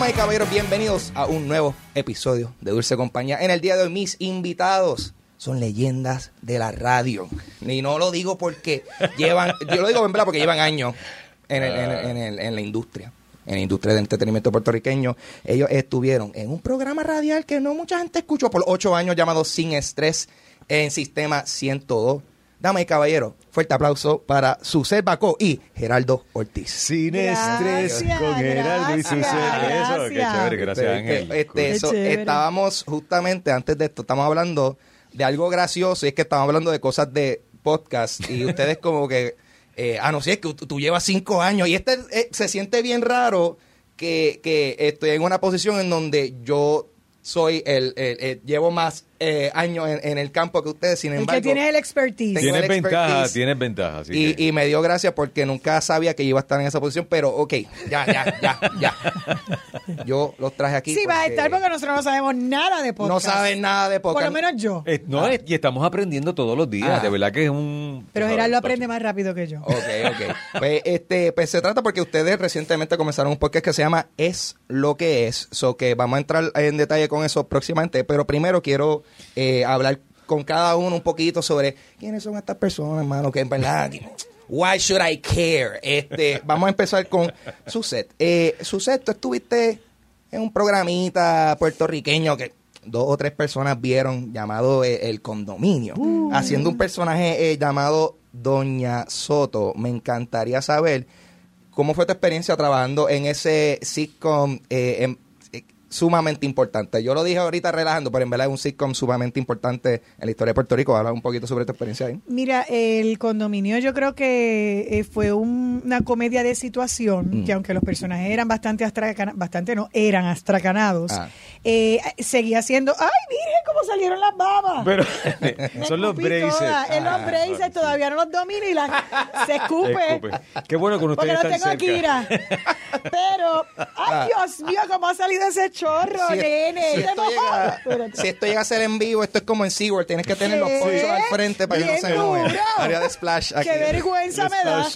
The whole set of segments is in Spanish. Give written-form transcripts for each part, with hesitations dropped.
Damas y caballeros, bienvenidos a un nuevo episodio de Dulce Compañía. En el día de hoy, mis invitados son leyendas de la radio. Y no lo digo porque llevan, yo lo digo en verdad porque llevan años en la industria. En la industria del entretenimiento puertorriqueño. Ellos estuvieron en un programa radial que no mucha gente escuchó por 8 años llamado Sin Estrés en Sistema 102. Damas y caballeros, fuerte aplauso para Suset Bacó y Geraldo Ortiz. Sin estrés con Geraldo y Suset. Eso, qué chévere, gracias Ángel. Estábamos justamente antes de esto, estamos hablando de algo gracioso y es que estamos hablando de cosas de podcast y ustedes como que, no sé, es que tú llevas 5 años y se siente bien raro que estoy en una posición en donde yo soy llevo más años en el campo que ustedes, sin embargo. El que tiene el expertise. Tienes ventaja. Y me dio gracia porque nunca sabía que iba a estar en esa posición, pero ok, ya. Yo los traje aquí. Sí, va a estar porque nosotros no sabemos nada de podcast. No saben nada de podcast. Por lo menos yo. Y estamos aprendiendo todos los días, de verdad que es un... Pero Gerardo aprende más rápido que yo. Ok. Pues se trata porque ustedes recientemente comenzaron un podcast que se llama Es lo que es, que vamos a entrar en detalle con eso próximamente, pero primero quiero hablar con cada uno un poquito sobre quiénes son estas personas, hermano, que en verdad, why should I care? Vamos a empezar con Suset. Suset, tú estuviste en un programita puertorriqueño que 2 o 3 personas vieron llamado El Condominio, haciendo un personaje llamado Doña Soto. Me encantaría saber cómo fue tu experiencia trabajando en ese sitcom sumamente importante. Yo lo dije ahorita relajando, pero en verdad es un sitcom sumamente importante en la historia de Puerto Rico. Habla un poquito sobre tu experiencia ahí. Mira, El Condominio yo creo que fue una comedia de situación, que aunque los personajes eran eran astracanados, seguía siendo, ¡ay, virgen, cómo salieron las babas! Pero son los braces. En los braces todavía no los domino y se escupe. Qué bueno con ustedes porque están no tengo cerca. aquí, Pero, ¡ay, Dios mío, cómo ha salido ese chorro, nene! Si esto llega a ser en vivo, esto es como en SeaWorld, tienes que tener los ponchos al frente para que no se mueva. Área de splash aquí. ¡Qué vergüenza me da!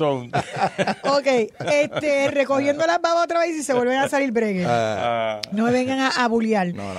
Ok, recogiendo las babas otra vez y se vuelven a salir bregues. No me vengan a bullear. No.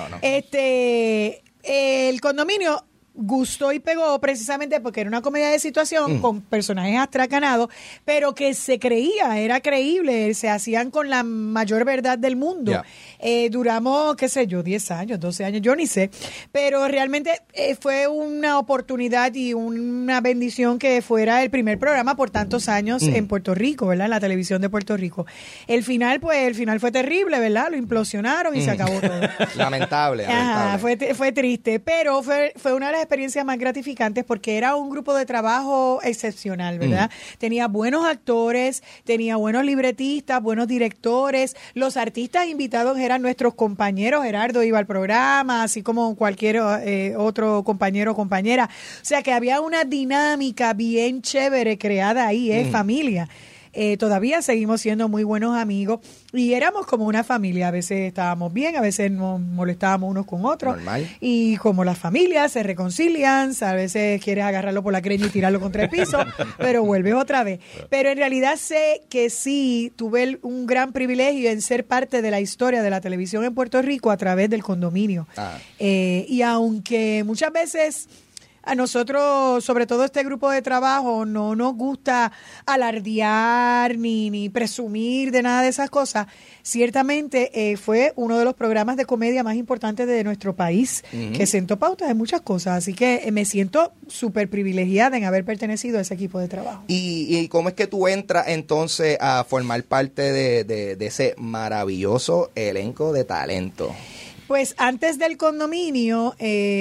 El Condominio gustó y pegó precisamente porque era una comedia de situación con personajes astracanados, pero que era creíble, se hacían con la mayor verdad del mundo. Duramos, qué sé yo, 10 años, 12 años, yo ni sé, pero realmente fue una oportunidad y una bendición que fuera el primer programa por tantos años en Puerto Rico, ¿verdad? En la televisión de Puerto Rico. El final fue terrible, ¿verdad? Lo implosionaron y se acabó todo. Lamentable. Ajá, fue triste, pero fue una de las experiencias más gratificantes porque era un grupo de trabajo excepcional, ¿verdad? Tenía buenos actores, tenía buenos libretistas, buenos directores, los artistas invitados eran nuestros compañeros. Gerardo iba al programa, así como cualquier otro compañero o compañera. O sea que había una dinámica bien chévere creada ahí, familia. Todavía seguimos siendo muy buenos amigos y éramos como una familia. A veces estábamos bien, a veces nos molestábamos unos con otros. Normal. Y como las familias se reconcilian, a veces quieres agarrarlo por la greña y tirarlo contra el piso, pero vuelves otra vez. Pero en realidad sé que sí, tuve un gran privilegio en ser parte de la historia de la televisión en Puerto Rico a través del Condominio. Y aunque muchas veces a nosotros, sobre todo este grupo de trabajo, no nos gusta alardear ni presumir de nada de esas cosas. Ciertamente fue uno de los programas de comedia más importantes de nuestro país, que sentó pautas de muchas cosas. Así que me siento súper privilegiada en haber pertenecido a ese equipo de trabajo. ¿Y cómo es que tú entras entonces a formar parte de ese maravilloso elenco de talento? Pues antes del Condominio,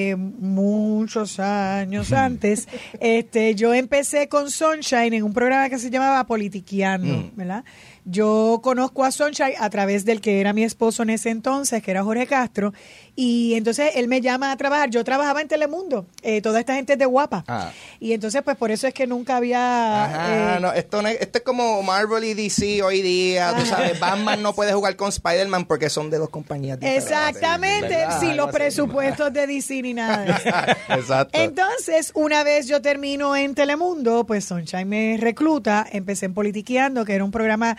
muchos años antes, yo empecé con Sunshine en un programa que se llamaba Politiqueando, ¿verdad? Yo conozco a Sunshine a través del que era mi esposo en ese entonces, que era Jorge Castro, y entonces él me llama a trabajar. Yo trabajaba en Telemundo, toda esta gente es de Guapa, y entonces pues por eso es que nunca había... esto es como Marvel y DC hoy día, tú sabes, Batman no puede jugar con Spider-Man porque son de dos compañías diferentes. Exactamente, sin los presupuestos de DC ni nada de eso. Exacto. Entonces, una vez yo termino en Telemundo, pues Sunshine me recluta, empecé en Politiqueando, que era un programa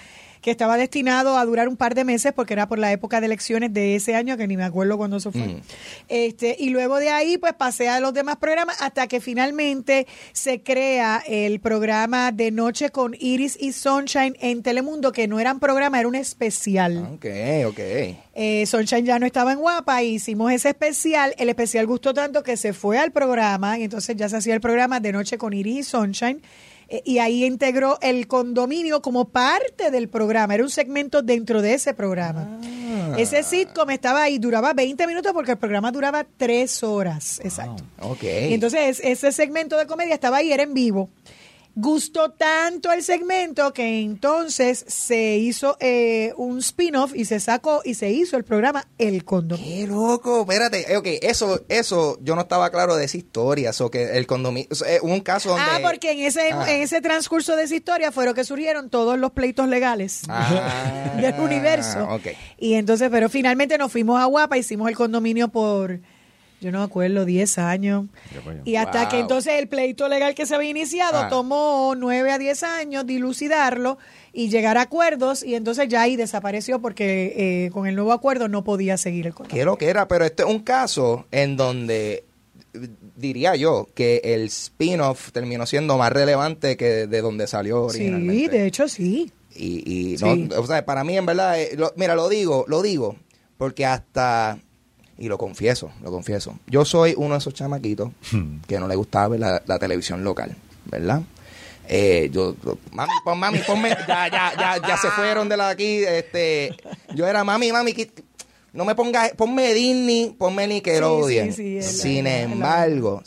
que estaba destinado a durar un par de meses porque era por la época de elecciones de ese año, que ni me acuerdo cuándo eso fue. Y luego de ahí pues pasé a los demás programas hasta que finalmente se crea el programa de Noche con Iris y Sunshine en Telemundo, que no era un programa, era un especial. Ok. Sunshine ya no estaba en Guapa, hicimos ese especial. El especial gustó tanto que se fue al programa y entonces ya se hacía el programa de Noche con Iris y Sunshine. Y ahí integró el condominio como parte del programa. Era un segmento dentro de ese programa. Ese sitcom estaba ahí, duraba 20 minutos porque el programa duraba 3 horas. Exacto. Ok. Y entonces ese segmento de comedia estaba ahí, era en vivo. Gustó tanto el segmento que entonces se hizo un spin-off y se sacó y se hizo el programa El Condominio. ¡Qué loco! Espérate, ok, eso yo no estaba claro de esa historia, eso que el condominio, un caso donde... Porque en ese transcurso de esa historia fueron que surgieron todos los pleitos legales del universo. Okay. Y entonces, pero finalmente nos fuimos a Guapa, hicimos el condominio por... Yo no me acuerdo, 10 años. Y hasta que entonces el pleito legal que se había iniciado tomó 9 a 10 años dilucidarlo y llegar a acuerdos, y entonces ya ahí desapareció porque con el nuevo acuerdo no podía seguir el contrato. Qué lo que era, pero este es un caso en donde diría yo que el spin-off terminó siendo más relevante que de donde salió originalmente. Sí, de hecho sí. Y Sí. no, o sea, para mí en verdad, mira, lo digo porque hasta... Y lo confieso. Yo soy uno de esos chamaquitos que no le gustaba ver la televisión local, ¿verdad? Mami, ponme, ya se fueron de la aquí, yo era mami, no me pongas, ponme Disney, ponme Nickelodeon. Sí, Sin embargo,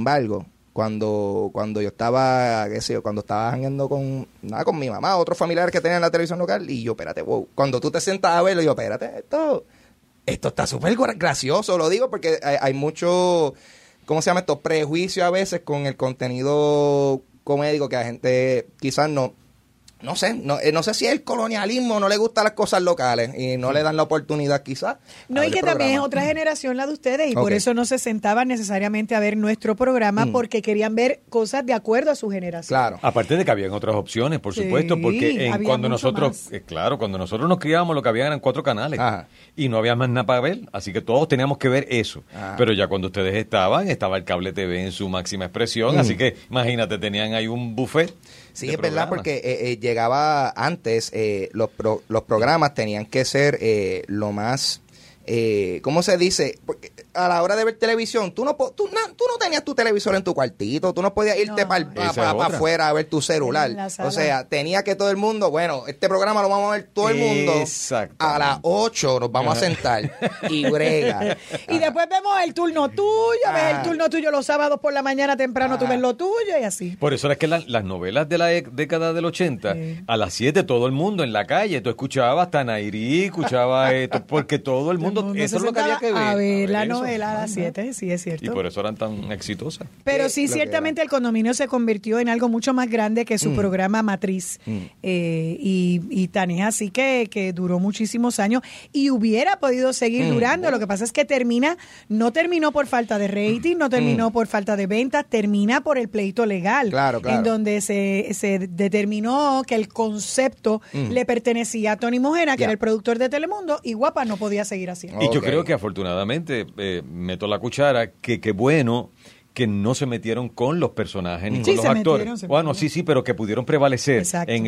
cuando yo estaba, qué sé yo, cuando estaba jangueando con mi mamá, otros familiares que tenían la televisión local, y yo, espérate, wow, cuando tú te sientas a verlo, yo, espérate, esto está súper gracioso, lo digo porque hay mucho, ¿cómo se llama esto? Prejuicio a veces con el contenido comédico que a la gente quizás no sé si el colonialismo no le gustan las cosas locales y no le dan la oportunidad quizás. No, y que también es otra generación la de ustedes y por eso no se sentaban necesariamente a ver nuestro programa porque querían ver cosas de acuerdo a su generación. Claro. Aparte de que habían otras opciones, por supuesto, porque cuando nosotros nos criábamos, lo que habían eran 4 canales. Ajá. Y no había más nada para ver, así que todos teníamos que ver eso. Ajá. Pero ya cuando ustedes estaba el cable TV en su máxima expresión, así que imagínate, tenían ahí un buffet. Sí, es verdad, porque llegaba antes, los programas tenían que ser lo más, ¿cómo se dice? Porque a la hora de ver televisión, tú no tenías tu televisor en tu cuartito, tú no podías irte para afuera a ver tu celular. O sea, tenía que todo el mundo, bueno, este programa lo vamos a ver todo el mundo. A las 8 nos vamos a sentar y brega. Y después vemos el turno tuyo, ves el turno tuyo los sábados por la mañana temprano, tú ves lo tuyo y así. Por eso es que las novelas de la década del 80, a las 7 todo el mundo en la calle, tú escuchabas Tanairí, escuchabas esto, porque todo el mundo eso es lo que había que ver. A ver la novela a las 7, sí, es cierto. Y por eso eran tan exitosas. Pero sí, ciertamente el condominio se convirtió en algo mucho más grande que su programa matriz. Y tan es así que duró muchísimos años y hubiera podido seguir durando. Lo que pasa es que no terminó por falta de rating, no terminó por falta de ventas, termina por el pleito legal. Claro. En donde se determinó que el concepto le pertenecía a Tony Mojena, que era el productor de Telemundo, y Guapa no podía seguir haciendo. Y yo creo que afortunadamente, meto la cuchara, que qué bueno que no se metieron con los personajes ni con los actores. Bueno, sí, pero que pudieron prevalecer en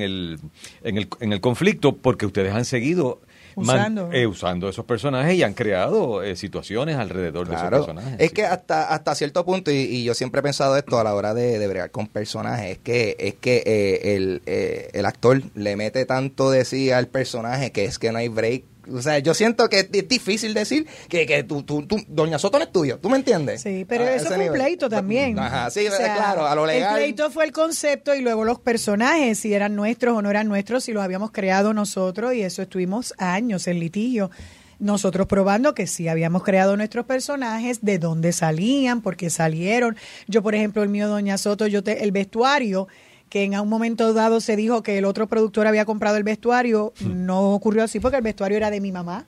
el conflicto porque ustedes han seguido usando esos personajes y han creado situaciones alrededor de esos personajes. Es que hasta cierto punto, y yo siempre he pensado esto a la hora de bregar con personajes, es que el actor le mete tanto de sí al personaje que es que no hay break. O sea, yo siento que es difícil decir que tú Doña Soto no es tuyo, ¿tú me entiendes? Sí, pero eso fue un pleito también. Ajá, sí, o sea, claro, a lo legal. El pleito fue el concepto y luego los personajes, si eran nuestros o no eran nuestros, si los habíamos creado nosotros, y eso estuvimos años en litigio. Nosotros probando que sí habíamos creado nuestros personajes, de dónde salían, por qué salieron. Yo, por ejemplo, el mío, Doña Soto, el vestuario, que en un momento dado se dijo que el otro productor había comprado el vestuario, no ocurrió así porque el vestuario era de mi mamá.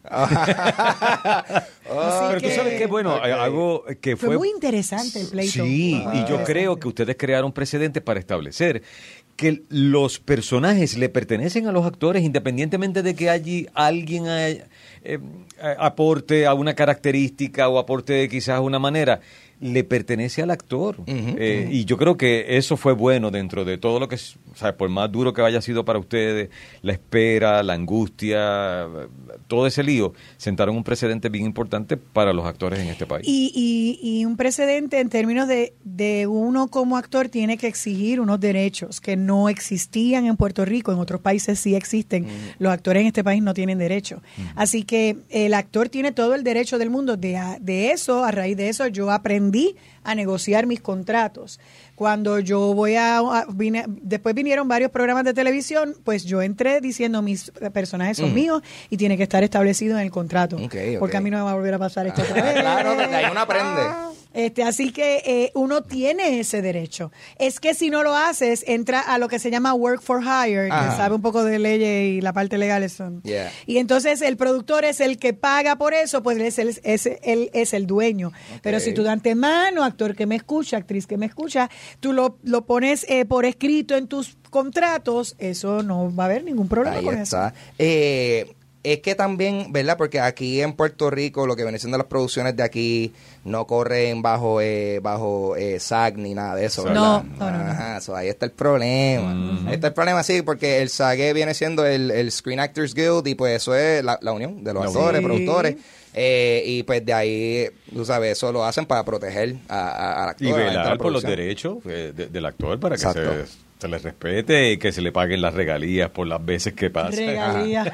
Pero tú sabes que, bueno, algo que fue muy interesante el pleito. Sí, y yo creo que ustedes crearon precedentes para establecer que los personajes le pertenecen a los actores independientemente de que allí alguien aporte a una característica o aporte quizás a una manera. Le pertenece al actor. Y yo creo que eso fue bueno dentro de todo lo que, o sea, por más duro que haya sido para ustedes, la espera, la angustia, todo ese lío, sentaron un precedente bien importante para los actores en este país. Y un precedente en términos de uno como actor tiene que exigir unos derechos que no existían en Puerto Rico, en otros países sí existen. Los actores en este país no tienen derecho. Así que el actor tiene todo el derecho del mundo. De eso, a raíz de eso, yo aprendí a negociar mis contratos. Cuando yo después vinieron varios programas de televisión, pues yo entré diciendo mis personajes son míos y tiene que estar establecido en el contrato. Porque a mí no me va a volver a pasar esto otra vez. Claro, de ahí uno aprende. Así que uno tiene ese derecho. Es que si no lo haces, entra a lo que se llama work for hire, que sabe un poco de leyes y la parte legal. Y entonces el productor es el que paga por eso, pues él es el dueño. Pero si tú de antemano, actor que me escucha, actriz que me escucha, tú lo pones por escrito en tus contratos, eso no va a haber ningún problema ahí con está. eso. Es que también, ¿verdad? Porque aquí en Puerto Rico, lo que vienen siendo las producciones de aquí, no corren bajo SAG ni nada de eso, ¿verdad? No. Ajá, so ahí está el problema. Ahí está el problema, sí, porque el SAG viene siendo el Screen Actors Guild y pues eso es la unión de los actores, productores. Y pues de ahí, tú sabes, eso lo hacen para proteger al actor. Y velar por los derechos del actor para que se le respete y que se le paguen las regalías por las veces que pasa. Regalías.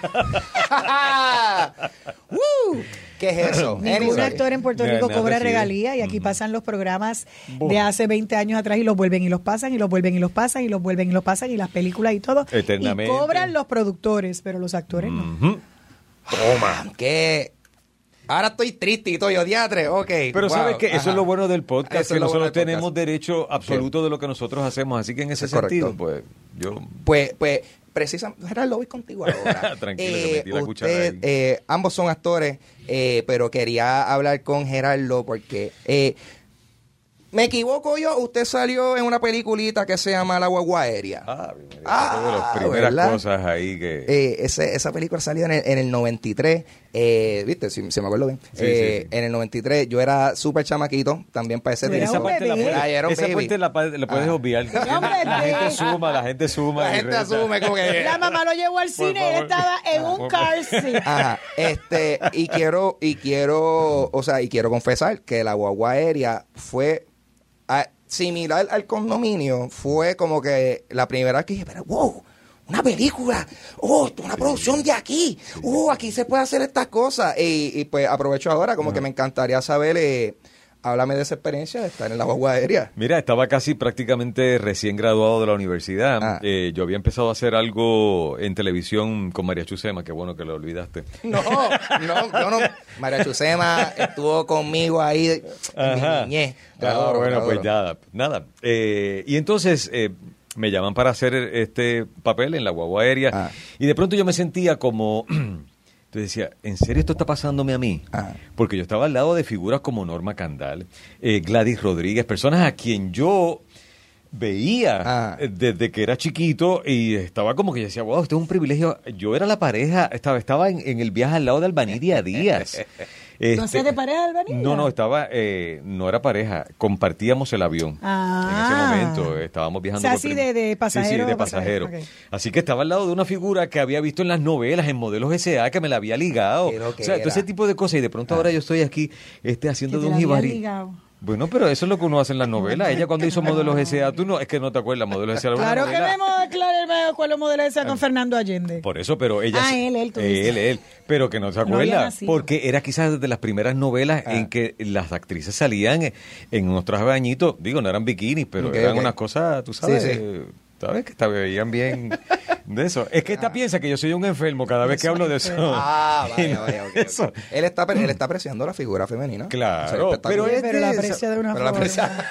¿Qué es eso? Ningún actor en Puerto Rico cobra regalías y aquí pasan los programas de hace 20 años atrás y los vuelven y los pasan y los vuelven y los pasan y los vuelven y los pasan y las películas y todo. Eternamente. Y cobran los productores, pero los actores no. Toma, que... Ahora estoy triste y estoy diatre, ok. Pero sabes que eso es lo bueno del podcast, que nosotros tenemos derecho absoluto de lo que nosotros hacemos, así que en ese sentido, pues yo... Pues precisamente, Gerardo, voy contigo ahora. Tranquilo, que metí la cuchara ahí. Ambos son actores, pero quería hablar con Gerardo porque... ¿me equivoco yo? Usted salió en una peliculita que se llama La Guagua Aérea. De las primeras ¿verdad? Cosas ahí que... esa película salió en el 93. ¿Viste? Si me acuerdo bien. Sí. En el 93 yo era súper chamaquito, también para ese Esa parte la puedes obviar. La gente suma. La gente asume como que... La mamá lo llevó al cine y él estaba en un car seat. Ajá. Y quiero confesar que La Guagua Aérea fue... similar al Condominio, fue como que la primera que dije, pero wow, una película, una producción de aquí, aquí se puede hacer estas cosas. Y pues aprovecho ahora, como que me encantaría saber, háblame de esa experiencia de estar en La Guagua Aérea. Mira, estaba casi prácticamente recién graduado de la universidad. Yo había empezado a hacer algo en televisión con María Chusema, qué bueno que lo olvidaste. No. María Chusema estuvo conmigo ahí en mi niñez. Pues nada. Y entonces me llaman para hacer este papel en La Guagua Aérea y de pronto yo me sentía como... Entonces decía, ¿en serio esto está pasándome a mí? Porque yo estaba al lado de figuras como Norma Candal, Gladys Rodríguez, personas a quien yo veía desde que era chiquito y estaba como que yo decía, wow, esto es un privilegio. Yo era la pareja, estaba en el viaje al lado de Albanidia Díaz. ¿Entonces de pareja de Albanidia? No era pareja, compartíamos el avión en ese momento, estábamos viajando. O sea, así de pasajero. Sí, de pasajero. Okay. Así que estaba al lado de una figura que había visto en las novelas, en Modelos S.A., que me la había ligado. O sea, todo ese tipo de cosas y de pronto ahora yo estoy aquí haciendo de un jibarí. Bueno, pero eso es lo que uno hace en las novelas. Ella cuando hizo Modelos S.A., es que no te acuerdas, Modelos S.A. Claro que me acuerdo Modelos S.A. con Fernando Allende. Por eso, pero ella... él. Pero que no se acuerda, porque era quizás de las primeras novelas en que las actrices salían en unos trajes de bañito, no eran bikinis, pero eran unas cosas, tú sabes... Sí. ¿Sabes? Que veían bien de eso. Es que esta piensa que yo soy un enfermo cada vez que hablo de eso. Vaya, okay. Él está apreciando la figura femenina. Claro, pero la aprecia de una forma...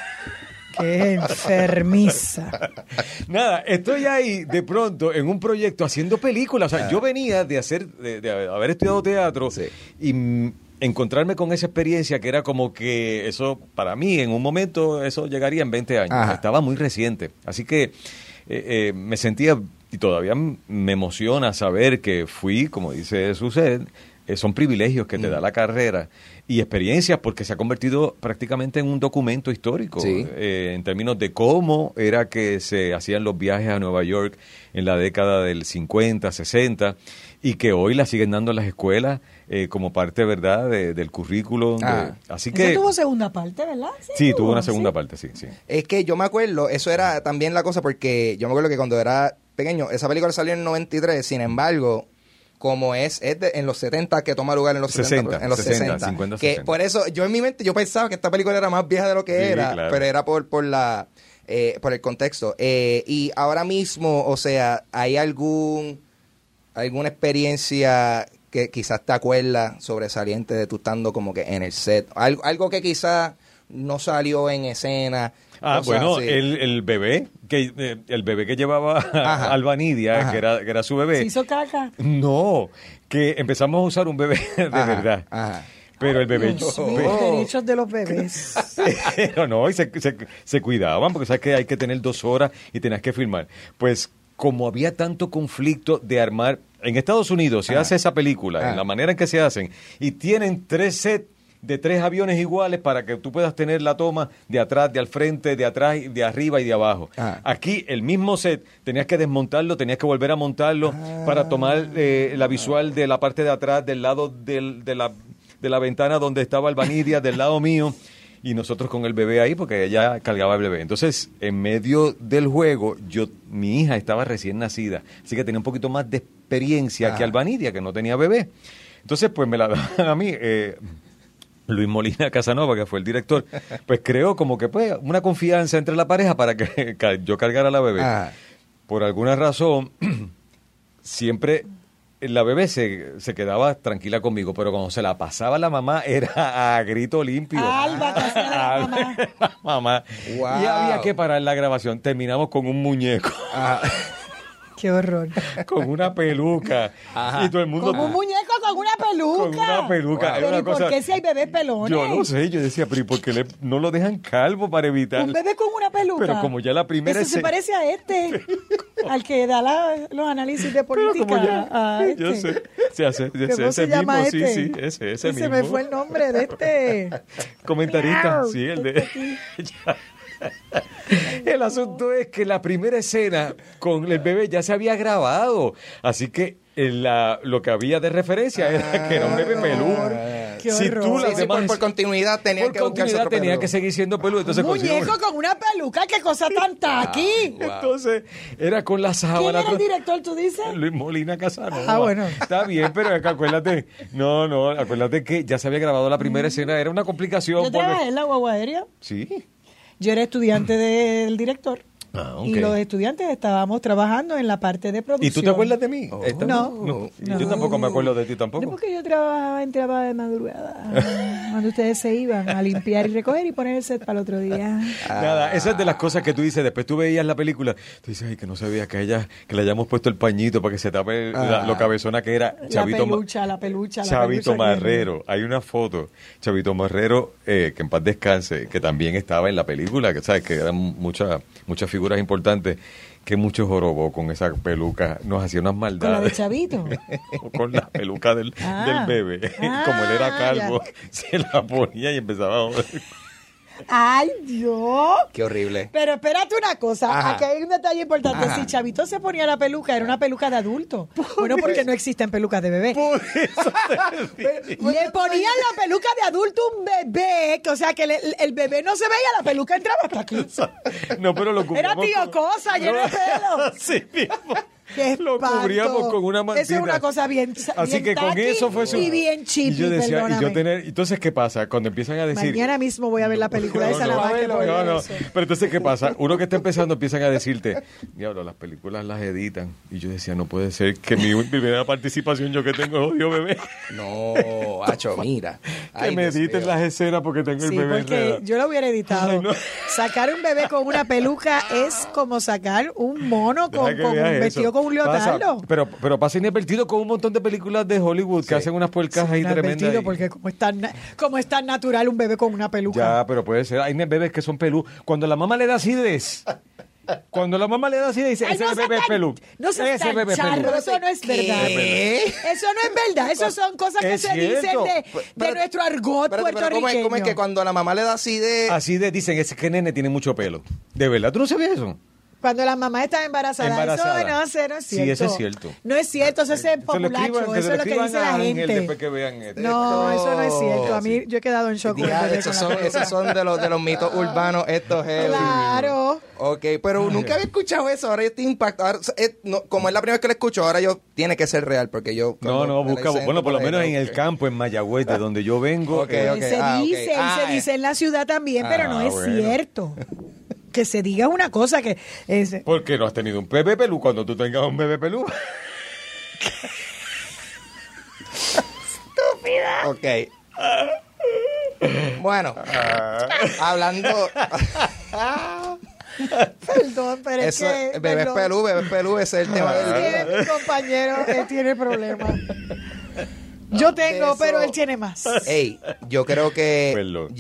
Qué enfermiza. Nada, estoy ahí de pronto en un proyecto haciendo películas. O sea, yo venía de haber estudiado teatro y encontrarme con esa experiencia que era como que eso, para mí, en un momento, eso llegaría en 20 años. Estaba muy reciente. Así que me sentía, y todavía me emociona saber que fui, como dice Suset, son privilegios que te da la carrera y experiencias, porque se ha convertido prácticamente en un documento histórico, en términos de cómo era que se hacían los viajes a Nueva York en la década del 50, 60, y que hoy la siguen dando en las escuelas como parte, ¿verdad?, del currículo. Así que tuvo segunda parte, ¿verdad? Sí, tuvo una segunda parte, sí. Es que yo me acuerdo, eso era también la cosa, porque yo me acuerdo que cuando era pequeño, esa película salió en el 93, sin embargo, como en los 70 que toma lugar en los 60, en los 60, 50, que 60. Por eso yo en mi mente yo pensaba que esta película era más vieja de lo que era, claro. Pero era por el contexto. Y ahora mismo, o sea, ¿hay alguna experiencia que quizás te acuerdas sobresaliente de tú estando como que en el set? Algo que quizás no salió en escena. Bueno, el bebé que llevaba Albanidia, que era su bebé. ¿Se hizo caca? No, que empezamos a usar un bebé de verdad. Pero el bebé... Los derechos de los bebés. Pero no, y se cuidaban, porque sabes que hay que tener 2 horas y tenías que filmar. Pues como había tanto conflicto de armar... En Estados Unidos se hace esa película, en la manera en que se hacen, y tienen 3 sets de 3 aviones iguales para que tú puedas tener la toma de atrás, de al frente, de atrás, de arriba y de abajo. Aquí el mismo set tenías que desmontarlo, tenías que volver a montarlo para tomar la visual de la parte de atrás, del lado de la ventana donde estaba Albanidia, del lado mío, y nosotros con el bebé ahí porque ella cargaba el bebé. Entonces, en medio del juego, mi hija estaba recién nacida, así que tenía un poquito más de experiencia que Albanidia, que no tenía bebé. Entonces, pues me la daban a mí. Luis Molina Casanova, que fue el director, pues creó como que pues una confianza entre la pareja para que yo cargara a la bebé. Por alguna razón, siempre la bebé se quedaba tranquila conmigo, pero cuando se la pasaba la mamá era a grito limpio. La mamá. Wow. Y había que parar la grabación. Terminamos con un muñeco. Qué horror. Con una peluca. Y todo el mundo... ¿Con un muñeco con una peluca? Con una peluca. Wow. Pero ¿y por qué si hay bebés pelones? Yo no sé. Yo decía, pero ¿y por qué no lo dejan calvo para evitar? Un bebé con una peluca. Pero como ya la primera... Eso se parece a al que da los análisis de política. Yo sé. ¿Cómo se llama mismo, sí, ese mismo. Se me fue el nombre de este. Comentarista, sí, el de... El asunto es que la primera escena con el bebé ya se había grabado, así que lo que había de referencia era que era un bebé peludo. Si tú por continuidad tenía que seguir siendo peludo. Entonces, un muñeco con una peluca, qué cosa tan taqui. Wow. Entonces era con la sábana. ¿Quién era el director, tú dices? Luis Molina Casanova. Bueno. Está bien, pero acuérdate. Acuérdate que ya se había grabado la primera escena, era una complicación. ¿Yo trabajé en la guagua aérea? Sí. Yo era estudiante del director. Okay. Y los estudiantes estábamos trabajando en la parte de producción. ¿Y tú te acuerdas de mí? No. Yo tampoco me acuerdo de ti tampoco. No, porque yo entraba de madrugada cuando ustedes se iban a limpiar y recoger y poner el set para el otro día. Nada, esa es de las cosas que tú dices. Después tú veías la película, tú dices, ay, que no se veía que le hayamos puesto el pañito para que se tape lo cabezona que era la pelucha. Chavito Marrero. Hay una foto, Chavito Marrero, que en paz descanse, que también estaba en la película, que sabes que eran muchas figuras importantes, que mucho jorobó con esa peluca, nos hacía unas maldades. ¿Con la de Chavito? Con la peluca del bebé. Como él era calvo, se la ponía y empezaba a joder. ¡Ay, Dios! ¡Qué horrible! Pero espérate una cosa, aquí hay un detalle importante. Si Chavito se ponía la peluca, era una peluca de adulto. Bueno, porque no existen pelucas de bebé. Por eso Le ponían la peluca de adulto a un bebé, o sea que el bebé no se veía, la peluca entraba hasta aquí. No, pero lo cubríamos. Era tío cosa, lleno de pelo. Sí mismo. Lo cubríamos con una mantita. Eso es una cosa bien así que con eso fue y bien chippy, y yo decía, entonces ¿qué pasa? Cuando empiezan a decir... Mañana mismo voy a ver la película esa, nada más que por eso. Pero entonces ¿qué pasa? Uno que está empezando empiezan a decirte, diablo, las películas las editan. Y yo decía, no puede ser que mi primera participación yo que tengo odio bebé. No, hacho, mira. Que me editen las escenas porque tengo el bebé. Porque yo lo hubiera editado. Ay, no. Sacar un bebé con una peluca es como sacar un mono con un vestido con un leotardo. Pero pasa inadvertido con un montón de películas de Hollywood que hacen unas puercas ahí tremendas. Porque como es tan natural un bebé con una peluca. Ya, pero puede ser. Hay bebés que son peludos. Cuando la mamá le da acidez Cuando la mamá le da así, dice, ese bebé pelú. No se charro, eso no es verdad. Eso no es verdad. Eso son cosas que se dicen de nuestro argot puertorriqueño. ¿Cómo es que cuando la mamá le da así de... Así de, dicen, ese que nene tiene mucho pelo. ¿De verdad? ¿Tú no sabías eso? Cuando la mamá está embarazada. Eso no es cierto. Sí, eso es cierto. No es cierto, eso es populacho. Eso es lo que dice la gente. Que vean esto. No, eso no es cierto. A mí yo he quedado en shock. Esos son de los mitos urbanos estos. Claro. Ok, pero nunca había escuchado eso. Ahora yo estoy impactado. Como es la primera vez que lo escucho, ahora yo tiene que ser real porque yo... No, busca. Bueno, por lo menos en el campo, en Mayagüez, de donde yo vengo. Se dice en la ciudad también, pero no es cierto. Que se diga una cosa que... ¿Por qué no has tenido un bebé pelú cuando tú tengas un bebé pelú? Estúpida. Ok. Bueno, hablando... Perdón, pero es que... Bebé pelú, ese es el tema. Mi compañero, él tiene problemas. Yo tengo, pero él tiene más. Ey, yo creo que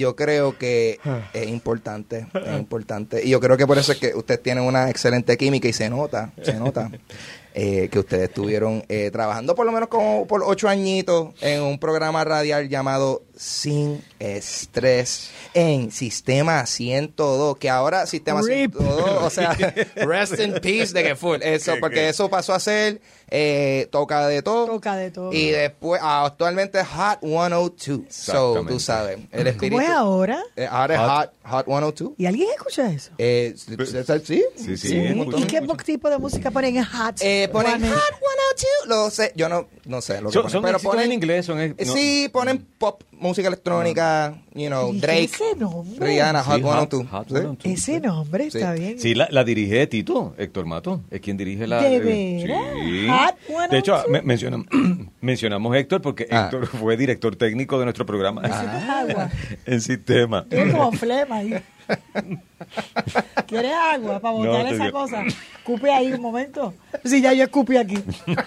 es importante, y yo creo que por eso es que ustedes tienen una excelente química y se nota que ustedes estuvieron trabajando por lo menos como por 8 añitos en un programa radial llamado Sin Estrés en Sistema 102, que ahora Sistema 102, o sea, rest in peace de que full, eso, porque eso pasó a ser Toca de Todo, y después actualmente Hot 102, so tú sabes, el espíritu. ¿Cómo es ahora? Ahora es Hot 102. ¿Y alguien escucha eso? Sí. ¿Y qué tipo de música ponen en Hot? Ponen Hot 102, lo sé, yo no sé lo que ponen, pero ponen en inglés, sí, ponen pop, música electrónica, Drake, ese nombre? Rihanna, Hot 102. Ese nombre está bien. Sí, la dirige Tito, Héctor Mato, es quien dirige la... ¿De veras? Sí. Hot 102. De hecho, mencionamos a Héctor porque Héctor fue director técnico de nuestro programa. Agua. En Sistema. Tiene como flema ahí. ¿Quieres agua para botar esa cosa? Escupe ahí un momento. Sí, ya yo escupí aquí.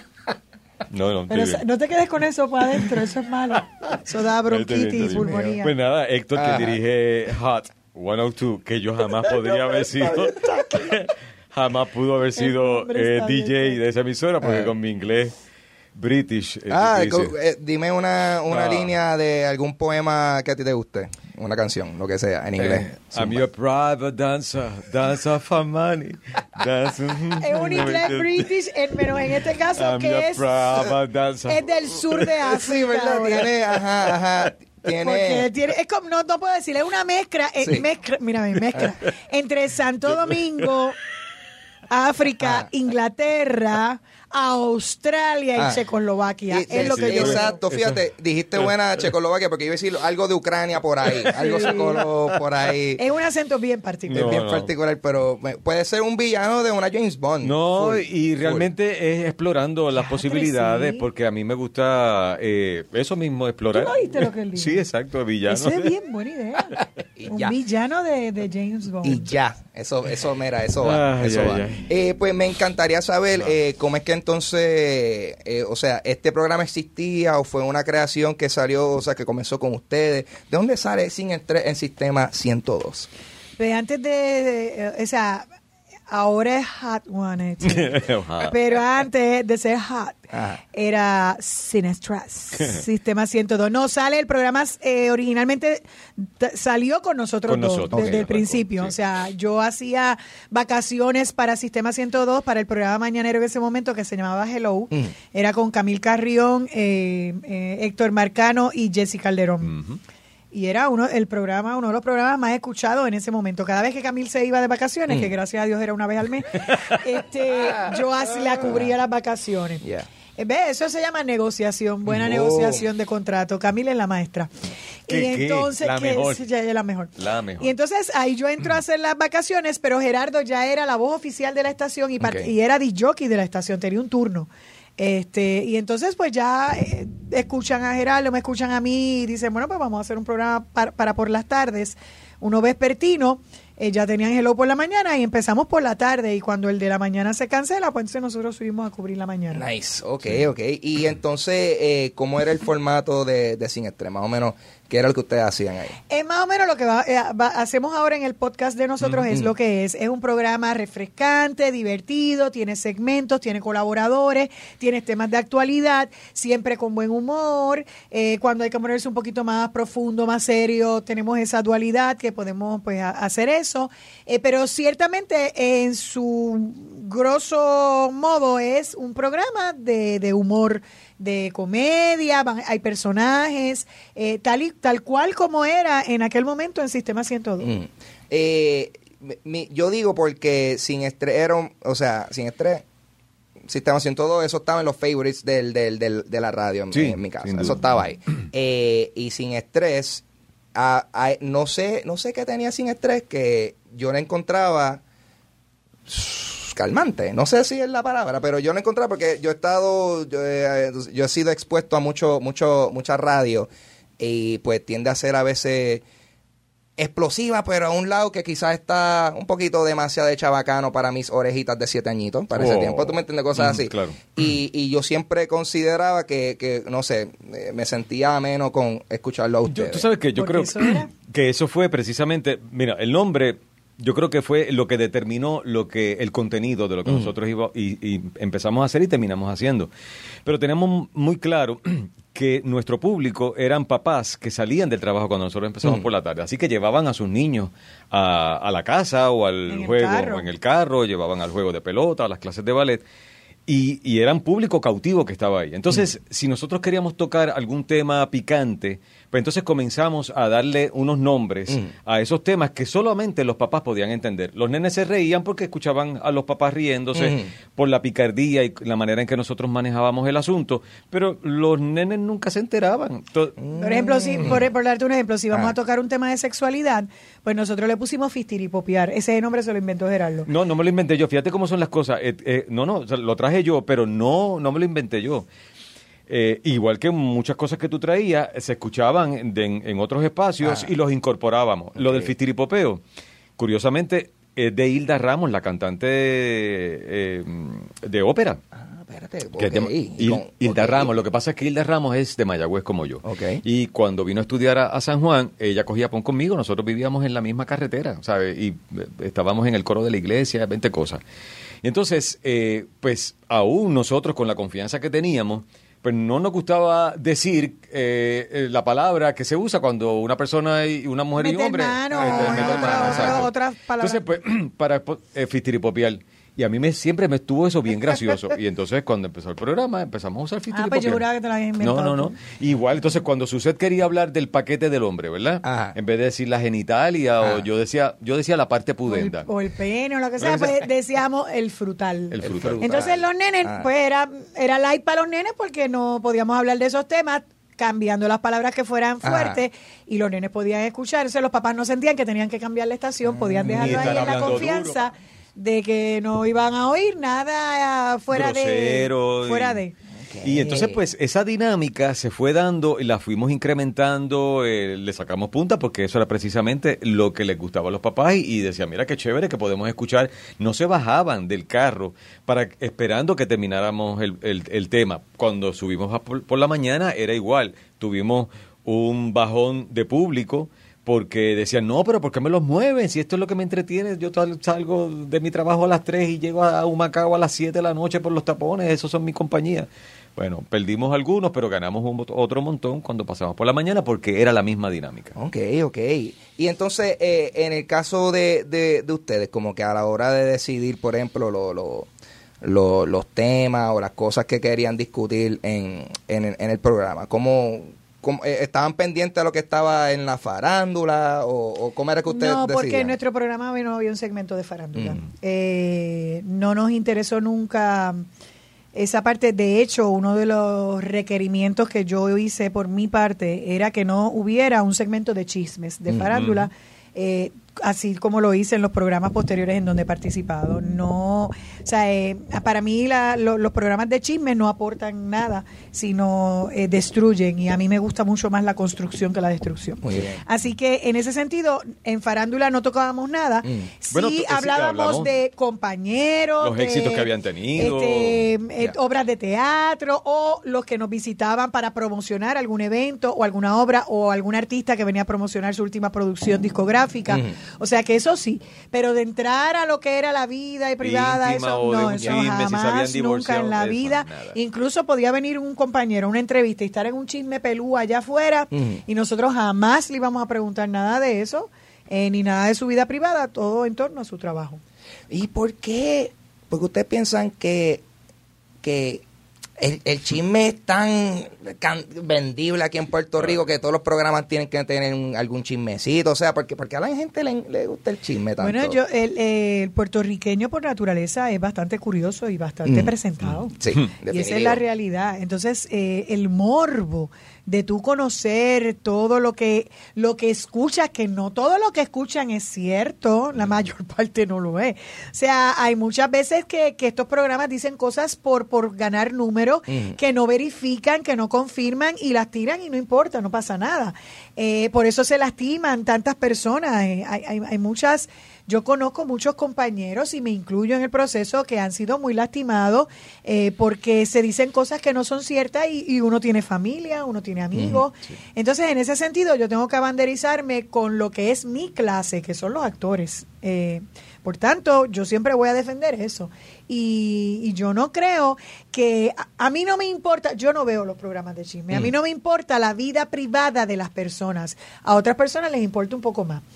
No, pero no te quedes con eso para adentro, eso es malo. Eso da bronquitis y pulmonía. Pues nada, Héctor, que dirige Hot 102, que yo jamás podría haber sido... Jamás pudo haber sido DJ de esa emisora, porque con mi inglés British. Dime una línea de algún poema que a ti te guste. Una canción, lo que sea, en inglés. I'm your private dancer for money. Es un inglés British, menos en este caso, que es del sur de África. Sí, ¿verdad? Tiene, ajá. Es como, no puedo decir, es una mezcla, mezcla entre Santo Domingo, África, Inglaterra, Australia y Checoslovaquia. Es lo que yo veo. Exacto, fíjate, dijiste buena Checoslovaquia porque iba a decir algo de Ucrania por ahí, algo por ahí. Es un acento bien particular. Es bien particular, pero puede ser un villano de una James Bond. No, y realmente es explorando las posibilidades, porque a mí me gusta eso mismo, explorar. ¿Tú no viste lo que él dijo? Sí, exacto, villano. Eso es bien buena idea. Un villano de James Bond. Y ya, eso va. Pues me encantaría saber cómo es que entonces, o sea, ¿este programa existía o fue una creación que salió, o sea, que comenzó con ustedes? ¿De dónde sale Sin Estrés en Sistema 102? Pues antes o sea, ahora es Hot 102. Pero antes de ser Hot, era Sin Estrés, Sistema 102. No, sale el programa, originalmente salió con nosotros dos, desde el principio. Sí. O sea, yo hacía vacaciones para Sistema 102, para el programa mañanero en ese momento, que se llamaba Hello. Era con Camil Carrión, Héctor Marcano y Jessy Calderón. Y era uno de los programas más escuchados en ese momento. Cada vez que Camil se iba de vacaciones, que gracias a Dios era una vez al mes, yo la cubría las vacaciones. Yeah. Eso se llama negociación, buena negociación de contrato. Camil es la maestra. Y entonces, la mejor. Ella es la mejor. La mejor. Y entonces ahí yo entro a hacer las vacaciones, pero Gerardo ya era la voz oficial de la estación y era disc jockey de la estación, tenía un turno. Y entonces pues ya escuchan a Gerardo, me escuchan a mí y dicen, bueno, pues vamos a hacer un programa para por las tardes, uno vespertino, ya tenían Hello por la mañana y empezamos por la tarde, y cuando el de la mañana se cancela, pues entonces nosotros subimos a cubrir la mañana. Nice, ok. Y entonces, ¿cómo era el formato de Sin Estrés? Más o menos, ¿qué era lo que ustedes hacían ahí? Más o menos lo que hacemos ahora en el podcast de nosotros es lo que es un programa refrescante, divertido, tiene segmentos, tiene colaboradores, tiene temas de actualidad, siempre con buen humor. Cuando hay que ponerse un poquito más profundo, más serio, tenemos esa dualidad que podemos pues hacer eso. Pero ciertamente en su grosso modo es un programa de humor, de comedia, hay personajes, tal cual como era en aquel momento en Sistema 102. Yo digo porque Sin Estrés era, Sin Estrés, Sistema 102, eso estaba en los favorites de la radio en mi casa, eso estaba ahí. Y Sin Estrés, no sé qué tenía Sin Estrés, que yo le encontraba calmante, no sé si es la palabra, pero yo lo encontré porque yo he sido expuesto a mucha radio, y pues tiende a ser a veces explosiva, pero a un lado que quizás está un poquito demasiado de chabacano para mis orejitas de 7 añitos, para ese tiempo, tú me entiendes, cosas así. Claro. Y yo siempre consideraba que no sé, me sentía ameno con escucharlo a ustedes. Tú sabes que yo creo que eso fue precisamente, mira, el nombre yo creo que fue lo que determinó el contenido de lo que nosotros y empezamos a hacer y terminamos haciendo. Pero tenemos muy claro que nuestro público eran papás que salían del trabajo cuando nosotros empezamos por la tarde. Así que llevaban a sus niños a la casa o al juego, o en el carro, llevaban al juego de pelota, a las clases de ballet. Y era un público cautivo que estaba ahí. Entonces, si nosotros queríamos tocar algún tema picante, pues entonces comenzamos a darle unos nombres a esos temas que solamente los papás podían entender. Los nenes se reían porque escuchaban a los papás riéndose por la picardía y la manera en que nosotros manejábamos el asunto, pero los nenes nunca se enteraban. Por ejemplo, por darte un ejemplo, si vamos a tocar un tema de sexualidad, pues nosotros le pusimos fistiripopiar. Ese nombre se lo inventó Gerardo. No me lo inventé yo. Fíjate cómo son las cosas. O sea, lo traje yo, pero no me lo inventé yo. Igual que muchas cosas que tú traías, se escuchaban en otros espacios y los incorporábamos. Okay. Lo del fistiripopeo, curiosamente, es de Hilda Ramos, la cantante de ópera. Espérate, Hilda Ramos. Lo que pasa es que Hilda Ramos es de Mayagüez como yo. Okay. Y cuando vino a estudiar a San Juan, ella cogía pon conmigo, nosotros vivíamos en la misma carretera, ¿sabes? Y estábamos en el coro de la iglesia, 20 cosas. Y entonces, pues aún nosotros con la confianza que teníamos, pues no nos gustaba decir la palabra que se usa cuando una persona y una mujer y un hombre otras palabras. Entonces, pues, para fistiripopiar. Y a mí siempre me estuvo eso bien gracioso. Y entonces, cuando empezó el programa, empezamos a usar fistiripopiar. Pues yo juraba que te lo habías inventado. No. Igual, entonces, cuando Suzette quería hablar del paquete del hombre, ¿verdad? Ajá. En vez de decir la genitalia, o yo decía la parte pudenda. O el pene, o lo que sea, pues decíamos el frutal. El frutal. Entonces, los nenes, pues era light para los nenes porque no podíamos hablar de esos temas, cambiando las palabras que fueran fuertes, y los nenes podían escucharse. Los papás no sentían que tenían que cambiar la estación, podían dejarlo ahí en la confianza duro, de que no iban a oír nada fuera grosero, de. Okay. Y entonces, pues, esa dinámica se fue dando y la fuimos incrementando, le sacamos punta porque eso era precisamente lo que les gustaba a los papás y decían, mira qué chévere que podemos escuchar. No se bajaban del carro esperando que termináramos el tema. Cuando subimos por la mañana era igual. Tuvimos un bajón de público porque decían, no, pero ¿por qué me los mueven? Si esto es lo que me entretiene, yo salgo de mi trabajo a las 3 y llego a Humacao a las 7 de la noche por los tapones, esos son mi compañía. Bueno, perdimos algunos, pero ganamos otro montón cuando pasamos por la mañana porque era la misma dinámica. Ok. Y entonces, en el caso de ustedes, como que a la hora de decidir, por ejemplo, los temas o las cosas que querían discutir en el programa, ¿cómo estaban pendientes de lo que estaba en la farándula o cómo era que ustedes decidían? No, porque en decían? nuestro programa no había un segmento de farándula. No nos interesó nunca esa parte. De hecho, uno de los requerimientos que yo hice por mi parte era que no hubiera un segmento de chismes de farándula, así como lo hice en los programas posteriores en donde he participado. No, O sea, para mí los programas de chismes no aportan nada, sino destruyen, y a mí me gusta mucho más la construcción que la destrucción. Muy bien. Así que en ese sentido, en Farándula no tocábamos nada. Sí, hablábamos de compañeros, los éxitos que habían tenido, obras de teatro, o los que nos visitaban para promocionar algún evento o alguna obra, o algún artista que venía a promocionar su última producción discográfica. O sea que eso sí, pero de entrar a lo que era la vida privada, eso no, eso jamás, nunca en la vida. Incluso podía venir un compañero a una entrevista y estar en un chisme pelú allá afuera, y nosotros jamás le íbamos a preguntar nada de eso, ni nada de su vida privada, todo en torno a su trabajo. ¿Y por qué? Porque ustedes piensan que el chisme es tan vendible aquí en Puerto Rico que todos los programas tienen que tener algún chismecito, o sea, porque a la gente le gusta el chisme tanto. Bueno, el puertorriqueño por naturaleza es bastante curioso y bastante presentado. Sí, y esa es la realidad. Entonces, el morbo de tú conocer todo lo que escuchas, que no todo lo que escuchan es cierto, la mayor parte no lo es. O sea, hay muchas veces que estos programas dicen cosas por ganar números, que no verifican, que no confirman, y las tiran y no importa, no pasa nada. Por eso se lastiman tantas personas. Hay muchas... Yo conozco muchos compañeros, y me incluyo en el proceso, que han sido muy lastimados porque se dicen cosas que no son ciertas, y uno tiene familia, uno tiene amigos. Sí. Entonces, en ese sentido, yo tengo que abanderizarme con lo que es mi clase, que son los actores. Por tanto, yo siempre voy a defender eso. Y yo no creo que... A mí no me importa, yo no veo los programas de chisme, a mí no me importa la vida privada de las personas. A otras personas les importa un poco más.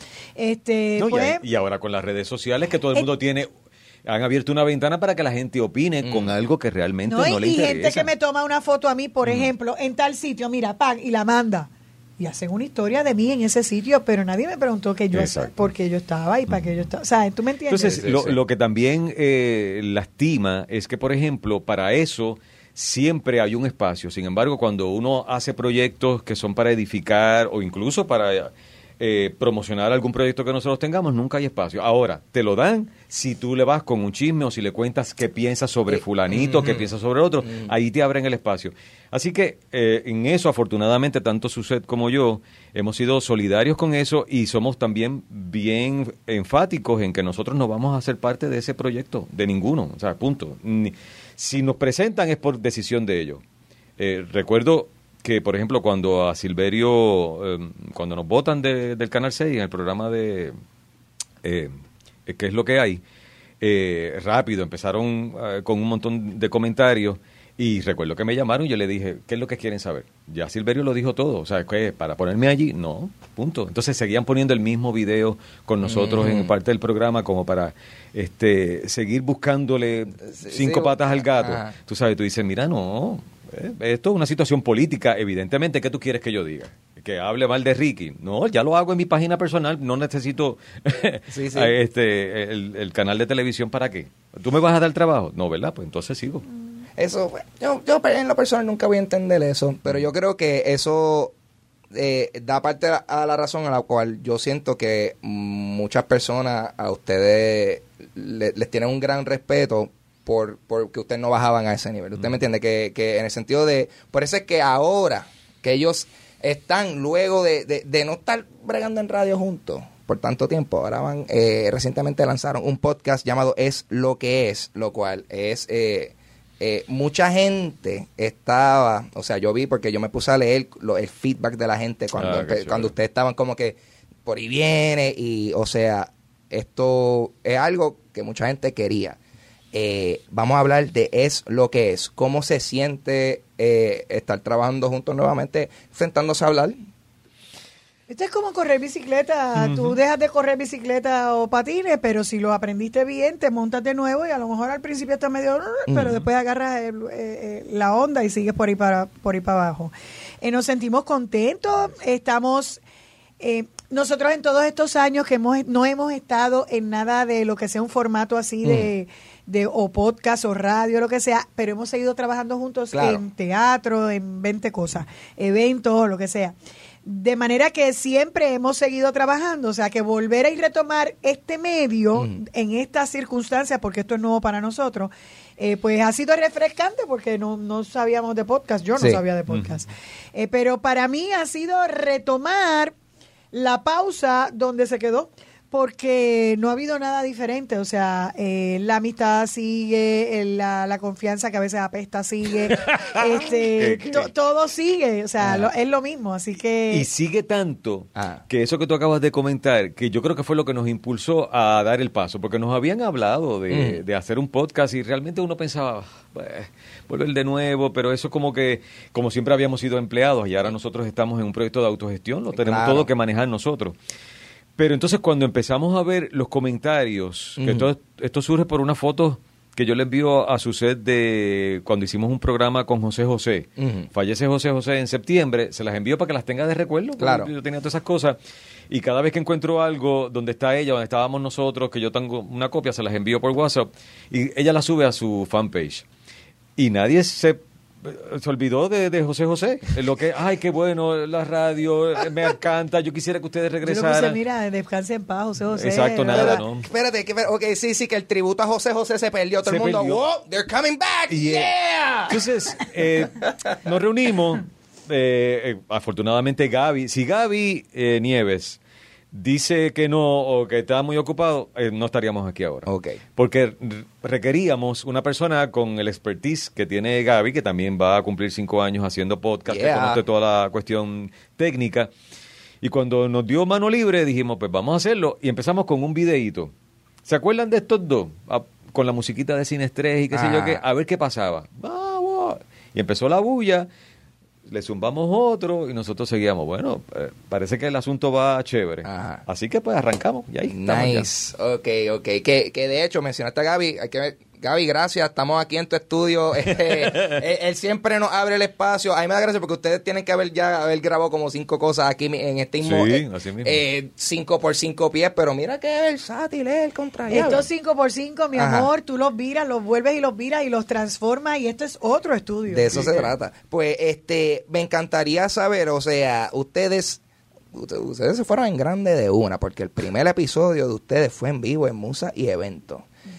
Y ahora con las redes sociales, que todo el mundo tiene... Han abierto una ventana para que la gente opine con algo que realmente no le interesa. Y gente que me toma una foto a mí, por ejemplo, en tal sitio, mira, y la manda. Y hacen una historia de mí en ese sitio, pero nadie me preguntó por qué yo estaba y para qué yo estaba. O sea, ¿tú me entiendes? Entonces, lo que también lastima es que, por ejemplo, para eso siempre hay un espacio. Sin embargo, cuando uno hace proyectos que son para edificar o incluso para promocionar algún proyecto que nosotros tengamos, nunca hay espacio. Ahora, te lo dan si tú le vas con un chisme o si le cuentas qué piensas sobre fulanito, qué piensas sobre otro, ahí te abren el espacio. Así que en eso, afortunadamente, tanto Suzette como yo hemos sido solidarios con eso, y somos también bien enfáticos en que nosotros no vamos a ser parte de ese proyecto, de ninguno, o sea, punto. Si nos presentan es por decisión de ellos. Recuerdo que, por ejemplo, cuando a Silverio, cuando nos votan del Canal 6 en el programa de ¿Qué es lo que hay? Rápido, empezaron con un montón de comentarios, y recuerdo que me llamaron y yo le dije, ¿qué es lo que quieren saber? Ya Silverio lo dijo todo, o sea, ¿qué? ¿Para ponerme allí? No, punto. Entonces seguían poniendo el mismo video con nosotros en parte del programa como para seguir buscándole cinco patas al gato. Ajá. Tú sabes, tú dices, mira, no... Esto es una situación política, evidentemente. ¿Qué tú quieres que yo diga? ¿Que hable mal de Ricky? No, ya lo hago en mi página personal, no necesito el canal de televisión. ¿Para qué? ¿Tú me vas a dar trabajo? No, ¿verdad? Pues entonces sigo. Eso, yo en lo personal nunca voy a entender eso, pero yo creo que eso da parte a la razón a la cual yo siento que muchas personas a ustedes les tienen un gran respeto porque ustedes no bajaban a ese nivel. ¿Usted me entiende? Que en el sentido de... Por eso es que ahora que ellos están, luego de no estar bregando en radio juntos por tanto tiempo, ahora van... recientemente lanzaron un podcast llamado Es lo que es, lo cual es... mucha gente estaba... O sea, yo vi, porque yo me puse a leer el feedback de la gente cuando ustedes estaban como que por ahí viene, y o sea, esto es algo que mucha gente quería. Vamos a hablar de Es lo que es. ¿Cómo se siente estar trabajando juntos nuevamente, sentándose a hablar? Esto es como correr bicicleta. Tú dejas de correr bicicleta o patines, pero si lo aprendiste bien, te montas de nuevo, y a lo mejor al principio está medio... pero después agarras la onda y sigues por ahí para abajo. Nos sentimos contentos. Estamos... nosotros en todos estos años que no hemos estado en nada de lo que sea un formato así de o podcast o radio, lo que sea, pero hemos seguido trabajando juntos en teatro, en 20 cosas, eventos, lo que sea. De manera que siempre hemos seguido trabajando, o sea, que volver a y retomar este medio en estas circunstancias, porque esto es nuevo para nosotros, pues ha sido refrescante porque no sabíamos de podcast, yo no sabía de podcast. Pero para mí ha sido retomar la pausa donde se quedó, porque no ha habido nada diferente, o sea, la amistad sigue, la confianza que a veces apesta sigue, todo sigue, o sea, es lo mismo, así que... Y sigue tanto que eso que tú acabas de comentar, que yo creo que fue lo que nos impulsó a dar el paso, porque nos habían hablado de hacer un podcast y realmente uno pensaba, volver de nuevo, pero eso como siempre habíamos sido empleados y ahora nosotros estamos en un proyecto de autogestión, lo tenemos todo que manejar nosotros. Pero entonces cuando empezamos a ver los comentarios, que esto surge por una foto que yo le envío a su set de cuando hicimos un programa con José José. Fallece José José en septiembre, se las envío para que las tenga de recuerdo. Claro. Yo tenía todas esas cosas y cada vez que encuentro algo donde está ella, donde estábamos nosotros, que yo tengo una copia, se las envío por WhatsApp y ella la sube a su fanpage. Y nadie se olvidó de José José. Lo que, ay, qué bueno, la radio, me encanta, yo quisiera que ustedes regresaran. Yo lo que mira, descanse en paz, José José. Exacto, nada, ¿no? Espérate, sí, que el tributo a José José se perdió. Todo el mundo, wow, they're coming back, yeah. Entonces, nos reunimos, afortunadamente si Gaby Nieves dice que no o que está muy ocupado, no estaríamos aquí ahora. Okay. Porque requeríamos una persona con el expertise que tiene Gaby, que también va a cumplir 5 años haciendo podcast, que conoce toda la cuestión técnica. Y cuando nos dio mano libre, dijimos, pues vamos a hacerlo. Y empezamos con un videíto. ¿Se acuerdan de estos dos? Con la musiquita de Cine Estrés y qué sé yo qué. A ver qué pasaba. Y empezó la bulla. Le zumbamos otro y nosotros seguíamos. Bueno, parece que el asunto va chévere. Ajá. Así que pues arrancamos y ahí estamos. Nice. Ok. Que de hecho mencionaste a Gaby. Gaby, gracias. Estamos aquí en tu estudio. Él siempre nos abre el espacio. A mí me da gracia porque ustedes tienen que haber grabado como 5 cosas aquí en este mismo. Sí, así mismo. 5 por 5 pies, pero mira qué versátil es el contrariado. Estos 5 por 5, mi amor, tú los viras, los vuelves y los viras y los transformas y esto es otro estudio. De eso se trata. Pues me encantaría saber, o sea, ustedes se fueron en grande de una, porque el primer episodio de ustedes fue en vivo en Musa y Evento.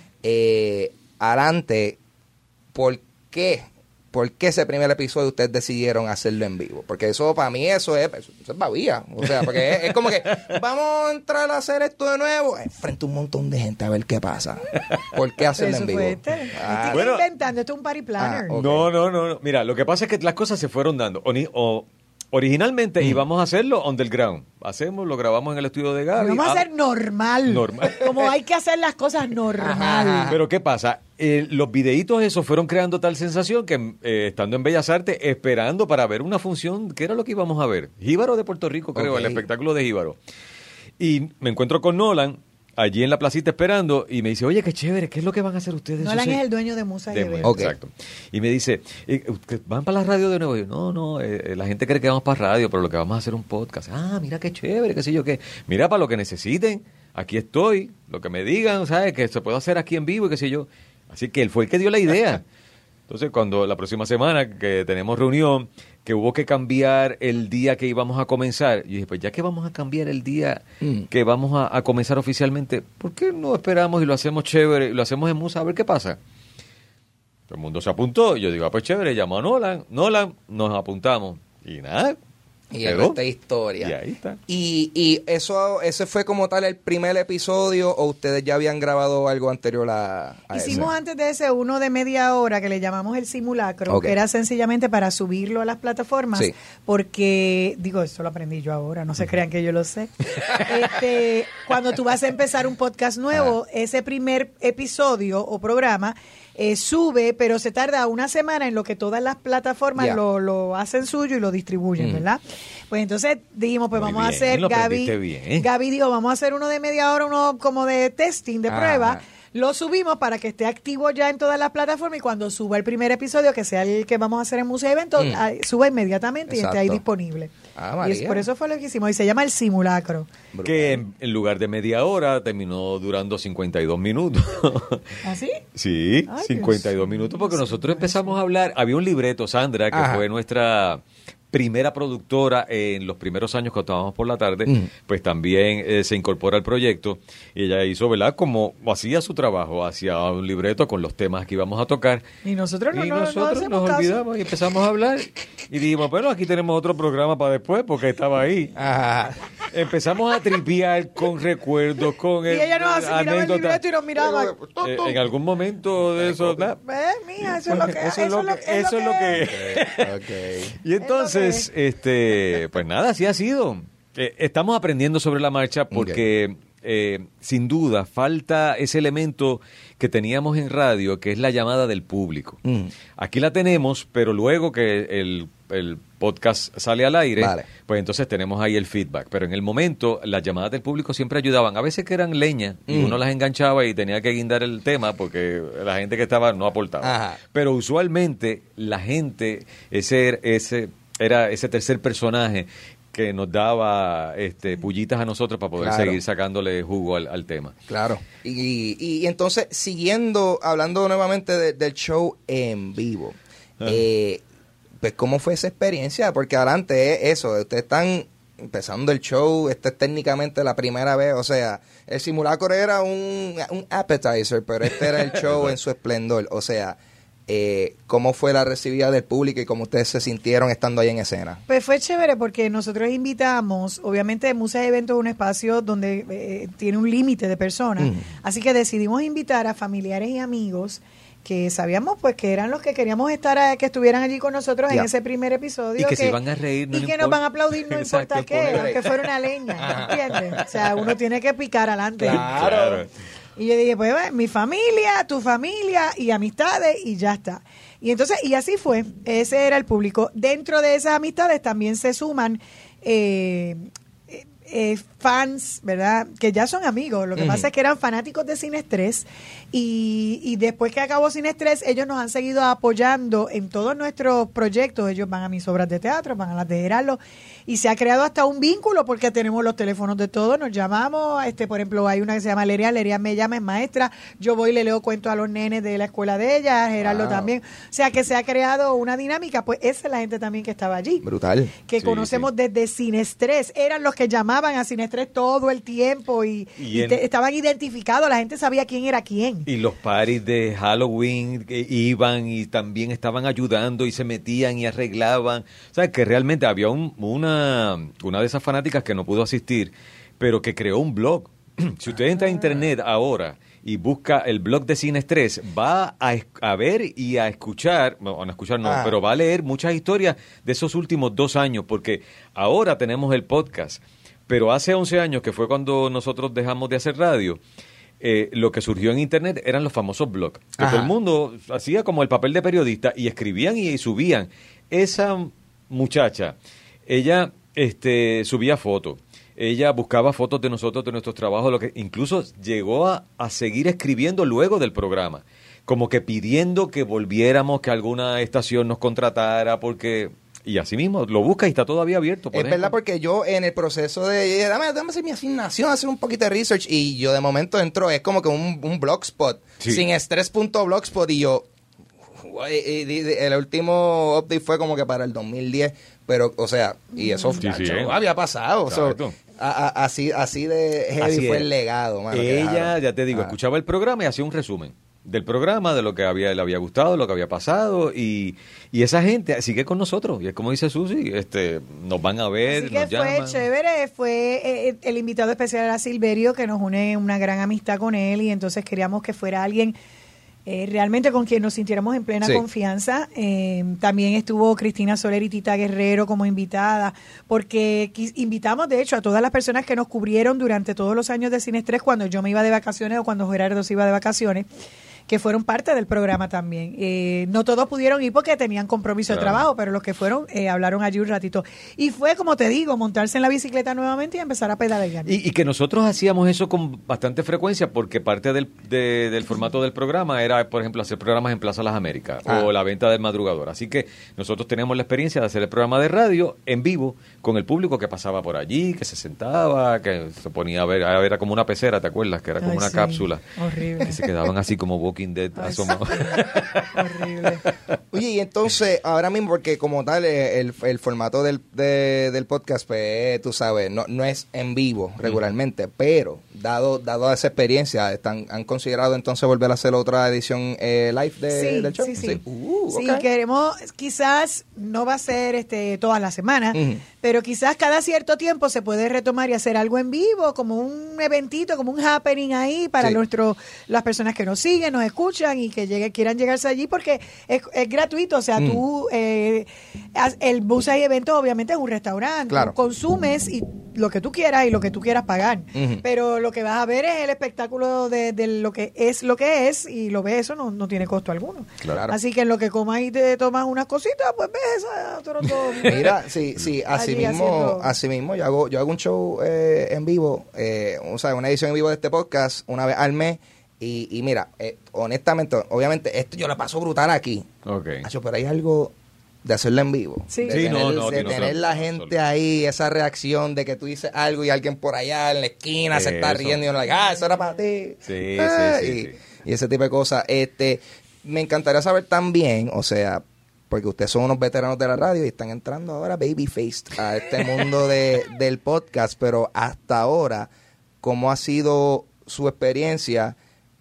Adelante, ¿por qué ese primer episodio ustedes decidieron hacerlo en vivo? Porque eso, para mí, eso es babía. O sea, porque es como que vamos a entrar a hacer esto de nuevo frente a un montón de gente a ver qué pasa. ¿Por qué hacerlo en vivo? Estoy inventando, esto es un party planner. Okay. No. Mira, lo que pasa es que las cosas se fueron dando. Originalmente íbamos a hacerlo underground. Lo grabamos en el estudio de Gaby. Vamos a hacer normal. Como hay que hacer las cosas normal. Pero ¿qué pasa? Los videitos esos fueron creando tal sensación que estando en Bellas Artes, esperando para ver una función, ¿qué era lo que íbamos a ver? Jíbaro de Puerto Rico, creo, el espectáculo de Jíbaro. Y me encuentro con Nolan allí en la placita esperando y me dice, oye, qué chévere, ¿qué es lo que van a hacer ustedes? Nolan es el dueño de Musa y Evento. Okay. Exacto. Y me dice, ¿van para la radio de nuevo? Y yo, no, la gente cree que vamos para radio, pero lo que vamos a hacer es un podcast. Mira qué chévere, qué sé yo qué. Mira, para lo que necesiten, aquí estoy, lo que me digan, ¿sabes? Que se puede hacer aquí en vivo y qué sé yo. Así que él fue el que dio la idea. Entonces, cuando la próxima semana que tenemos reunión, que hubo que cambiar el día que íbamos a comenzar, yo dije, pues ya que vamos a cambiar el día que vamos a comenzar oficialmente, ¿por qué no esperamos y lo hacemos chévere, y lo hacemos en Musa, a ver qué pasa? Todo el mundo se apuntó, y yo digo, pues chévere, llamo a Nolan, nos apuntamos, y nada. Y esta historia. Y ahí está. Y ese fue como tal el primer episodio, o ustedes ya habían grabado algo anterior a Hicimos antes de ese uno de media hora que le llamamos el simulacro, que era sencillamente para subirlo a las plataformas, porque, esto lo aprendí yo ahora, no se crean que yo lo sé. Cuando tú vas a empezar un podcast nuevo, ese primer episodio o programa sube, pero se tarda una semana en lo que todas las plataformas lo hacen suyo y lo distribuyen, ¿verdad? Pues entonces dijimos, pues vamos a hacer, Gaby dijo, vamos a hacer uno de media hora, uno como de testing, de prueba. Lo subimos para que esté activo ya en todas las plataformas y cuando suba el primer episodio, que sea el que vamos a hacer en Museo Evento, suba inmediatamente y esté ahí disponible. Y por eso fue lo que hicimos. Y se llama el simulacro. Que en lugar de media hora terminó durando 52 minutos. ¿Ah, sí? Sí, ay, 52 minutos porque nosotros empezamos a hablar. Había un libreto, Sandra, que fue nuestra primera productora en los primeros años que estábamos por la tarde, pues también se incorpora al proyecto. Y ella hizo, ¿verdad? Como hacía su trabajo, hacía un libreto con los temas que íbamos a tocar. Y nosotros nos olvidamos y empezamos a hablar. Y dijimos, bueno, aquí tenemos otro programa para después, porque estaba ahí. Ajá. Empezamos a tripear con recuerdos, con y ella nos miraba el libreto y nos miraba. En algún momento de eso, ¿verdad? Mija, eso es lo que es. Okay. Y entonces, pues nada, así ha sido. Estamos aprendiendo sobre la marcha porque sin duda falta ese elemento que teníamos en radio, que es la llamada del público. Aquí la tenemos, pero luego que el podcast sale al aire, pues entonces tenemos ahí el feedback. Pero en el momento, las llamadas del público siempre ayudaban. A veces que eran leña y uno las enganchaba y tenía que guindar el tema porque la gente que estaba no aportaba. Ajá. Pero usualmente la gente, era ese tercer personaje que nos daba pullitas a nosotros para poder seguir sacándole jugo al tema. Claro. Y entonces, hablando nuevamente del show en vivo, pues, ¿cómo fue esa experiencia? Porque adelante ustedes están empezando el show, esta es técnicamente la primera vez, o sea, el simulacro era un appetizer, pero este era el show en su esplendor, o sea, ¿cómo fue la recibida del público y cómo ustedes se sintieron estando ahí en escena? Pues fue chévere porque nosotros invitamos, obviamente Musas de Eventos es un espacio donde tiene un límite de personas, así que decidimos invitar a familiares y amigos que sabíamos pues que eran los que queríamos que estuvieran allí con nosotros en ese primer episodio. Y que se iban a reír. Y que nos van a aplaudir, no importa qué, aunque fuera una leña, ¿entiendes? O sea, uno tiene que picar adelante. Claro. Y yo dije, pues mi familia, tu familia y amistades y ya está. Y entonces, y así fue, ese era el público. Dentro de esas amistades también se suman fans, ¿verdad? Que ya son amigos. Lo que pasa es que eran fanáticos de Sin Estrés y después que acabó Sin Estrés, ellos nos han seguido apoyando en todos nuestros proyectos. Ellos van a mis obras de teatro, van a las de Gerardo y se ha creado hasta un vínculo porque tenemos los teléfonos de todos, nos llamamos, por ejemplo, hay una que se llama Leria me llama, es maestra, yo voy y le leo cuentos a los nenes de la escuela de ella, Gerardo también. O sea que se ha creado una dinámica, pues esa es la gente también que estaba allí. Brutal. Que conocemos desde Sin Estrés, eran los que llamaban a Sin Estrés todo el tiempo y estaban identificados, la gente sabía quién era quién. Y los parties de Halloween iban y también estaban ayudando y se metían y arreglaban. O sea, que realmente había una de esas fanáticas que no pudo asistir, pero que creó un blog. Si usted entra a internet ahora y busca el blog de Sin Estrés, va a ver y a escuchar, pero va a leer muchas historias de esos últimos 2 años, porque ahora tenemos el podcast. Pero hace 11 años, que fue cuando nosotros dejamos de hacer radio, lo que surgió en internet eran los famosos blogs. Que todo el mundo hacía como el papel de periodista y escribían y subían. Esa muchacha, ella subía fotos. Ella buscaba fotos de nosotros, de nuestros trabajos, lo que incluso llegó a seguir escribiendo luego del programa. Como que pidiendo que volviéramos, que alguna estación nos contratara, porque... Y así mismo, lo busca y está todavía abierto. Es verdad, porque yo en el proceso de... Dame hacer mi asignación, hacer un poquito de research. Y yo de momento entro, es como que un blogspot. Sí. Sinestrés.blogspot. Y yo... El último update fue como que para el 2010. Pero, o sea, y eso había pasado. Así de heavy así fue el legado. Mano, ella, ya te digo, escuchaba el programa y hacía un resumen del programa, de lo que le había gustado, lo que había pasado, y esa gente sigue con nosotros, y es como dice Susi, nos van a ver, así que nos llaman. Fue chévere, fue el invitado especial era Silverio, que nos une una gran amistad con él, y entonces queríamos que fuera alguien realmente con quien nos sintiéramos en plena confianza. También estuvo Cristina Soler y Tita Guerrero como invitada, porque invitamos de hecho a todas las personas que nos cubrieron durante todos los años de Sin Estrés, cuando yo me iba de vacaciones o cuando Gerardo se iba de vacaciones, que fueron parte del programa también. No todos pudieron ir porque tenían compromiso de trabajo, pero los que fueron hablaron allí un ratito. Y fue, como te digo, montarse en la bicicleta nuevamente y empezar a pedalear. Y que nosotros hacíamos eso con bastante frecuencia, porque parte del formato del programa era, por ejemplo, hacer programas en Plaza Las Américas o la venta del madrugador. Así que nosotros teníamos la experiencia de hacer el programa de radio en vivo con el público que pasaba por allí, que se sentaba, que se ponía a ver, era como una pecera, ¿te acuerdas? Que era como una cápsula. Horrible. Que se quedaban así como boca Walking Dead asomado. Horrible. Oye, y entonces, ahora mismo, porque como tal, el formato del podcast, pues, tú sabes, no es en vivo regularmente, pero dado esa experiencia, ¿han considerado entonces volver a hacer otra edición live del show? Sí. Sí, queremos, quizás no va a ser todas las semanas, pero quizás cada cierto tiempo se puede retomar y hacer algo en vivo, como un eventito, como un happening ahí para las personas que nos siguen, nos escuchan y que quieran llegarse allí, porque es gratuito. O sea, tú, el Busa y Eventos obviamente es un restaurante, claro. Tú consumes y lo que tú quieras y lo que tú quieras pagar, pero lo que vas a ver es el espectáculo de lo que es, y lo ves, eso no tiene costo alguno. Claro. Así que en lo que comas y te tomas unas cositas, pues ves a Toronto. Mira, sí, así mismo yo hago un show en vivo, o sea, una edición en vivo de este podcast una vez al mes. Y mira, honestamente, obviamente, esto yo lo paso brutal aquí. Okay. Pero hay algo de hacerlo en vivo. Sí. De tener la gente ahí, esa reacción de que tú dices algo y alguien por allá en la esquina se está riendo y uno like, eso era para ti. Sí. Y ese tipo de cosas. Me encantaría saber también, o sea, porque ustedes son unos veteranos de la radio y están entrando ahora babyfaced a este mundo del podcast, pero hasta ahora, ¿cómo ha sido su experiencia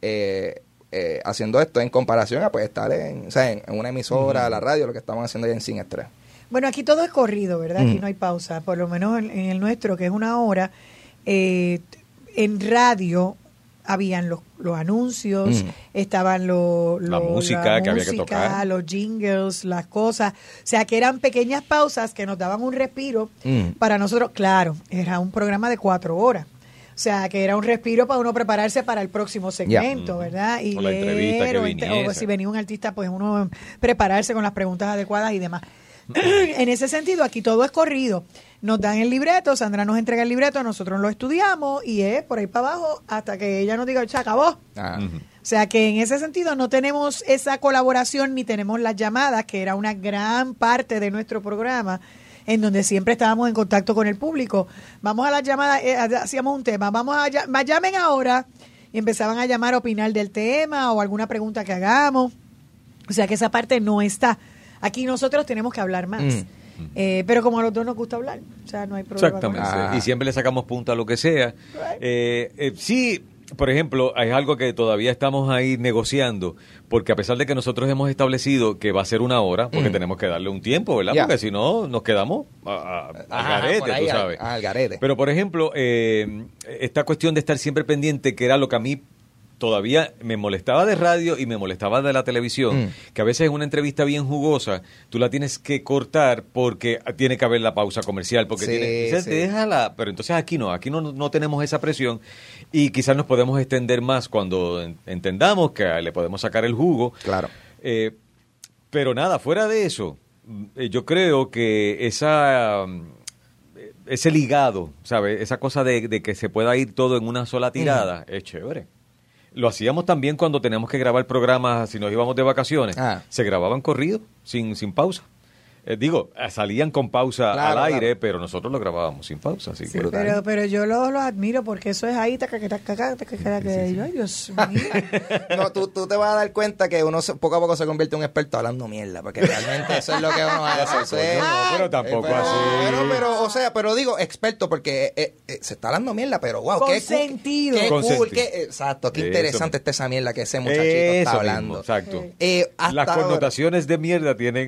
haciendo esto en comparación a pues estar en una emisora, la radio, lo que estamos haciendo allá en Sin Estrés? Bueno, aquí todo es corrido, ¿verdad? Aquí no hay pausa, por lo menos en el nuestro, que es una hora. En radio habían los anuncios, estaban la música que había que tocar, los jingles, las cosas, o sea que eran pequeñas pausas que nos daban un respiro para nosotros. Claro, era un programa de 4 horas. O sea, que era un respiro para uno prepararse para el próximo segmento, ¿verdad? Y o la entrevista que viniese. O si venía un artista, pues uno prepararse con las preguntas adecuadas y demás. En ese sentido, aquí todo es corrido. Nos dan el libreto, Sandra nos entrega el libreto, nosotros lo estudiamos y es por ahí para abajo hasta que ella nos diga, se acabó. O sea, que en ese sentido no tenemos esa colaboración ni tenemos las llamadas, que era una gran parte de nuestro programa, en donde siempre estábamos en contacto con el público. Vamos a las llamadas, hacíamos un tema, llamen ahora, y empezaban a llamar a opinar del tema o alguna pregunta que hagamos. O sea que esa parte no está. Aquí nosotros tenemos que hablar más. Pero como a los dos nos gusta hablar, o sea, no hay problema. Exactamente. Y siempre le sacamos punta a lo que sea. Sí, por ejemplo, hay algo que todavía estamos ahí negociando, porque a pesar de que nosotros hemos establecido que va a ser 1 hora, porque tenemos que darle un tiempo, ¿verdad? Porque si no, nos quedamos al garete, tú sabes. Al garete. Pero, por ejemplo, esta cuestión de estar siempre pendiente, que era lo que a mí todavía me molestaba de radio y me molestaba de la televisión, que a veces en una entrevista bien jugosa tú la tienes que cortar porque tiene que haber la pausa comercial, porque déjala, pero entonces aquí no tenemos esa presión y quizás nos podemos extender más cuando entendamos que le podemos sacar el jugo. Claro. Pero nada, fuera de eso, yo creo que ese ligado, ¿sabes? Esa cosa de que se pueda ir todo en una sola tirada, es chévere. Lo hacíamos también cuando teníamos que grabar programas, si nos íbamos de vacaciones. Se grababan corridos, sin pausa. Salían con pausa al aire, pero nosotros lo grabábamos sin pausa. Así sí, pero yo los admiro porque eso es ahí, ay, Dios mío. No, tú te vas a dar cuenta que uno poco a poco se convierte en un experto hablando mierda, porque realmente eso es lo que uno hace. Pero tampoco así. Pero digo experto porque se está hablando mierda, pero wow, con qué sentido. Qué cool, exacto, qué interesante está esa mierda que ese muchachito está hablando. Mismo, exacto. Las connotaciones de mierda tienen...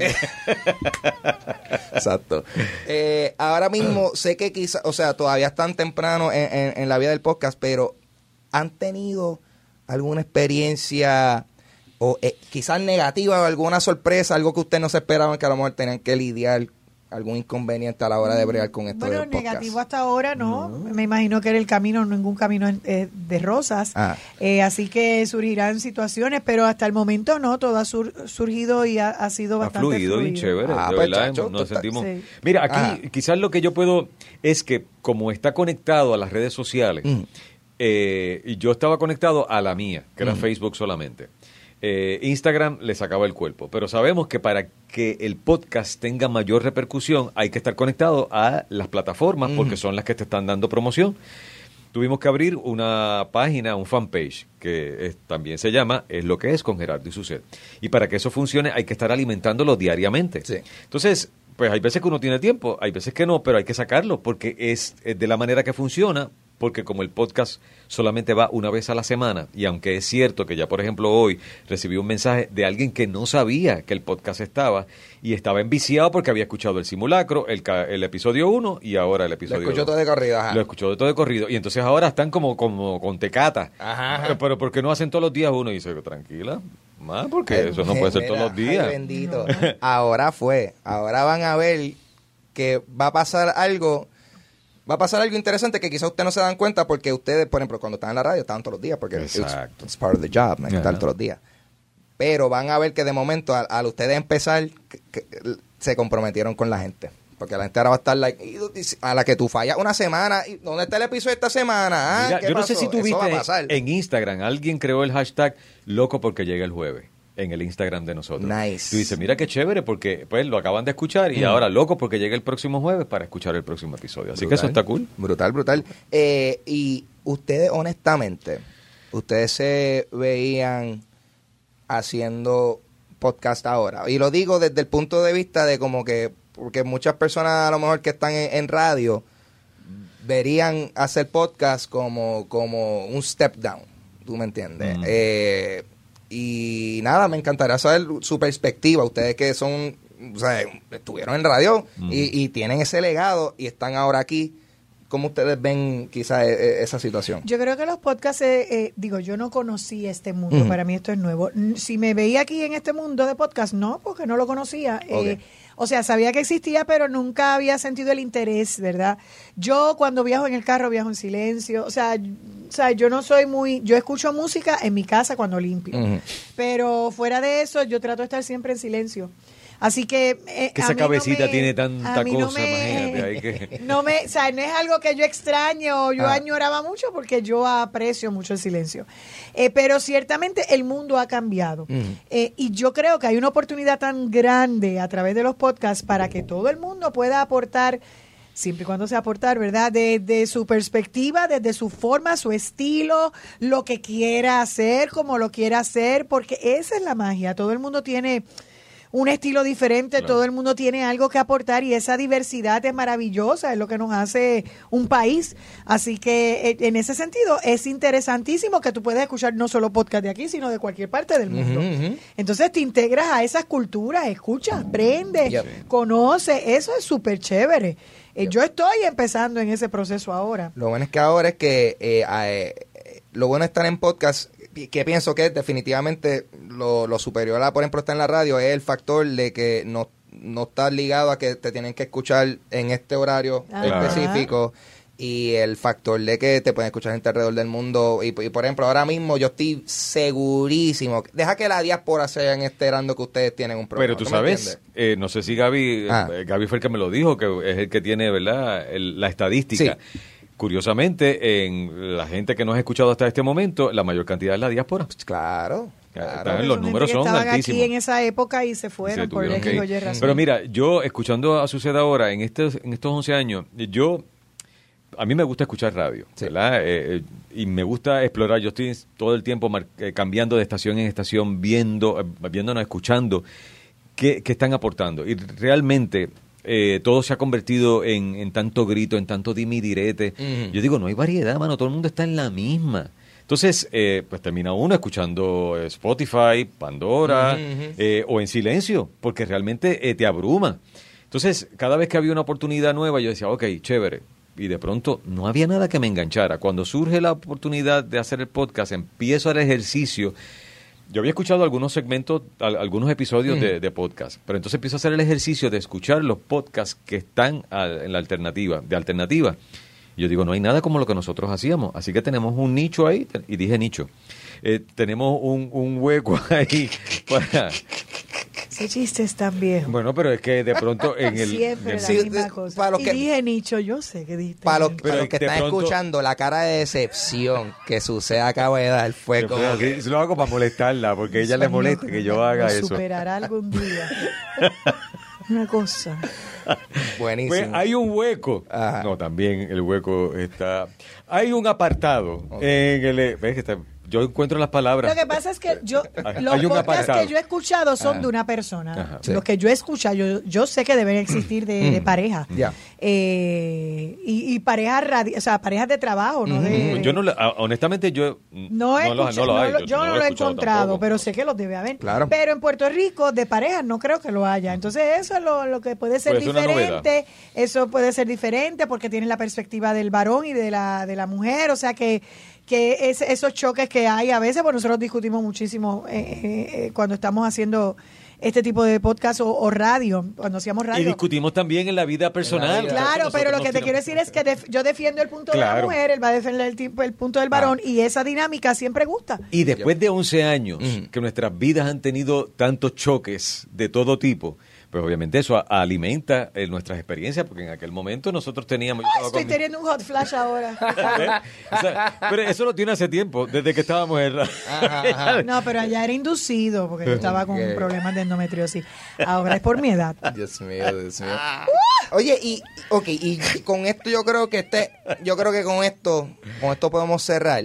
Exacto. Ahora mismo sé que quizás, o sea, todavía están temprano en la vida del podcast, pero ¿han tenido alguna experiencia o quizás negativa o alguna sorpresa, algo que ustedes no se esperaban que a lo mejor tenían que lidiar, algún inconveniente a la hora de bregar con esto del podcast? Bueno, negativo hasta ahora no. Me imagino que ningún camino de rosas. Así que surgirán situaciones, pero hasta el momento no, todo ha surgido y ha sido bastante fluido. Y chévere, de pues, verdad, nos sentimos... Sí. Mira, aquí quizás lo que yo puedo es que como está conectado a las redes sociales, y yo estaba conectado a la mía, que era Facebook solamente. Instagram le sacaba el cuerpo, pero sabemos que para que el podcast tenga mayor repercusión hay que estar conectado a las plataformas porque son las que te están dando promoción. tuvimos que abrir una página, un fanpage, que también se llama Es lo que es con Gerardo y Suset. Y para que eso funcione hay que estar alimentándolo diariamente. Sí. Entonces, pues hay veces que uno tiene tiempo, hay veces que no, pero hay que sacarlo porque es de la manera que funciona, porque como el podcast solamente va una vez a la semana, y aunque es cierto que ya, por ejemplo, hoy recibí un mensaje de alguien que no sabía que el podcast estaba y estaba enviciado porque había escuchado el simulacro, el episodio 1 y ahora el episodio 2. Lo escuchó todo de corrido, ajá. Lo escuchó de todo de corrido. Y entonces ahora están como con tecata. Ajá. Pero ¿por qué no hacen todos los días uno? Y dice, tranquila, más porque eso no puede ser todos los días. Ay, bendito. Ahora van a ver que va a pasar algo interesante que quizás ustedes no se dan cuenta porque ustedes, por ejemplo, cuando están en la radio, estaban todos los días porque it's part of the job, ¿no? Estar todos los días. Pero van a ver que de momento, al ustedes empezar, se comprometieron con la gente. Porque la gente ahora va a estar a la que tú fallas una semana, ¿dónde está el episodio esta semana? Mira, yo no sé si tú viste en Instagram, alguien creó el hashtag loco porque llega el jueves. En el Instagram de nosotros. Nice. Tú dices, mira qué chévere, porque pues lo acaban de escuchar y ahora loco porque llega el próximo jueves para escuchar el próximo episodio. Así brutal, que eso está cool. Brutal. Y ustedes, honestamente, ustedes se veían haciendo podcast ahora. Y lo digo desde el punto de vista de como que, porque muchas personas a lo mejor que están en radio verían hacer podcast como un step down. ¿Tú me entiendes? Y nada, me encantaría saber su perspectiva. Ustedes que son, o sea, estuvieron en radio y tienen ese legado y están ahora aquí. ¿Cómo ustedes ven quizás esa situación? Yo creo que los podcasts, yo no conocí este mundo, para mí esto es nuevo. Si me veía aquí en este mundo de podcast, no, porque no lo conocía. Okay. O sea, sabía que existía, pero nunca había sentido el interés, ¿verdad? Yo cuando viajo en el carro, viajo en silencio. O sea, yo no soy yo escucho música en mi casa cuando limpio. Pero fuera de eso, yo trato de estar siempre en silencio. Así que esa cabecita tiene tanta cosa, imagínate. No es algo que yo extraño, yo añoraba mucho porque yo aprecio mucho el silencio. Pero ciertamente el mundo ha cambiado. Y yo creo que hay una oportunidad tan grande a través de los podcasts para que todo el mundo pueda aportar, siempre y cuando sea aportar, ¿verdad? Desde su perspectiva, desde su forma, su estilo, lo que quiera hacer, como lo quiera hacer, porque esa es la magia. Todo el mundo tiene un estilo diferente, claro. Todo el mundo tiene algo que aportar y esa diversidad es maravillosa, es lo que nos hace un país. Así que en ese sentido es interesantísimo que tú puedas escuchar no solo podcast de aquí, sino de cualquier parte del mundo. Entonces te integras a esas culturas, escuchas, aprendes, conoces, eso es súper chévere. Yo estoy empezando en ese proceso ahora. Lo bueno es que ahora es que lo bueno de estar en podcast, que pienso que definitivamente lo superior a, por ejemplo, estar en la radio, es el factor de que no estás ligado a que te tienen que escuchar en este horario específico, y el factor de que te pueden escuchar gente alrededor del mundo. Y por ejemplo, ahora mismo yo estoy segurísimo, deja que la diáspora se vayan enterando que ustedes tienen un programa. Pero tú sabes, no sé si Gaby fue el que me lo dijo, que es el que tiene, ¿verdad?, la estadística. Sí. Curiosamente, en la gente que nos ha escuchado hasta este momento, la mayor cantidad es la diáspora. Pues claro. Los números son altísimos. Aquí en esa época y se fueron por X o Y razón. Pero mira, yo escuchando a Suset ahora, en estos 11 años, a mí me gusta escuchar radio, ¿verdad? Y me gusta explorar. Yo estoy todo el tiempo cambiando de estación en estación, viéndonos, escuchando qué están aportando. Y realmente todo se ha convertido en tanto grito, en tanto dime y direte. Yo digo, no hay variedad, mano, todo el mundo está en la misma. Entonces, pues termina uno escuchando Spotify, Pandora, o en silencio, porque realmente te abruma. Entonces, cada vez que había una oportunidad nueva, yo decía, ok, chévere. Y de pronto no había nada que me enganchara. Cuando surge la oportunidad de hacer el podcast, empiezo el ejercicio. Yo había escuchado algunos segmentos, algunos episodios de podcast, pero entonces empiezo a hacer el ejercicio de escuchar los podcasts que están en la alternativa. Y yo digo, no hay nada como lo que nosotros hacíamos, así que tenemos un nicho ahí, y dije nicho, tenemos un hueco ahí para... Ese chiste es tan viejo. Bueno, pero es que de pronto en el... Siempre la misma cosa. Y dije nicho, yo sé que dijiste. Para los que están escuchando, la cara de decepción que Suset acaba de dar fue como... Lo hago para molestarla, porque ella le molesta que yo haga eso. Superará algún día. Una cosa. Buenísimo. Pues hay un hueco. Ajá. No, también el hueco está... Hay un apartado en el... ¿Ves que está...? Yo encuentro las palabras. Lo que pasa es que los podcasts que yo he escuchado son de una persona. Sí. Los que yo he escuchado, yo sé que deben existir de pareja. Yeah. Y parejas o sea, parejas de trabajo, ¿no? Yo no, honestamente, yo no lo he encontrado, tampoco, pero sé que los debe haber. Claro. Pero en Puerto Rico, de parejas, no creo que lo haya. Entonces, eso es lo que puede ser diferente. Eso puede ser diferente porque tiene la perspectiva del varón y de la mujer. O sea que esos choques que hay a veces, pues nosotros discutimos muchísimo cuando estamos haciendo este tipo de podcast o radio, cuando hacíamos radio. Y discutimos también en la vida personal. Claro, pero lo que te quiero decir es que yo defiendo el punto de la mujer, él va a defender el punto del varón, y esa dinámica siempre gusta. Y después de 11 años que nuestras vidas han tenido tantos choques de todo tipo, pues obviamente eso alimenta nuestras experiencias, porque en aquel momento nosotros teníamos... estoy teniendo un hot flash ahora. O sea, pero eso lo tiene hace tiempo, desde que estábamos en radio. No, pero allá era inducido, porque yo estaba con problemas de endometriosis. Ahora es por mi edad. Dios mío. Oye, y con esto yo creo que con esto podemos cerrar.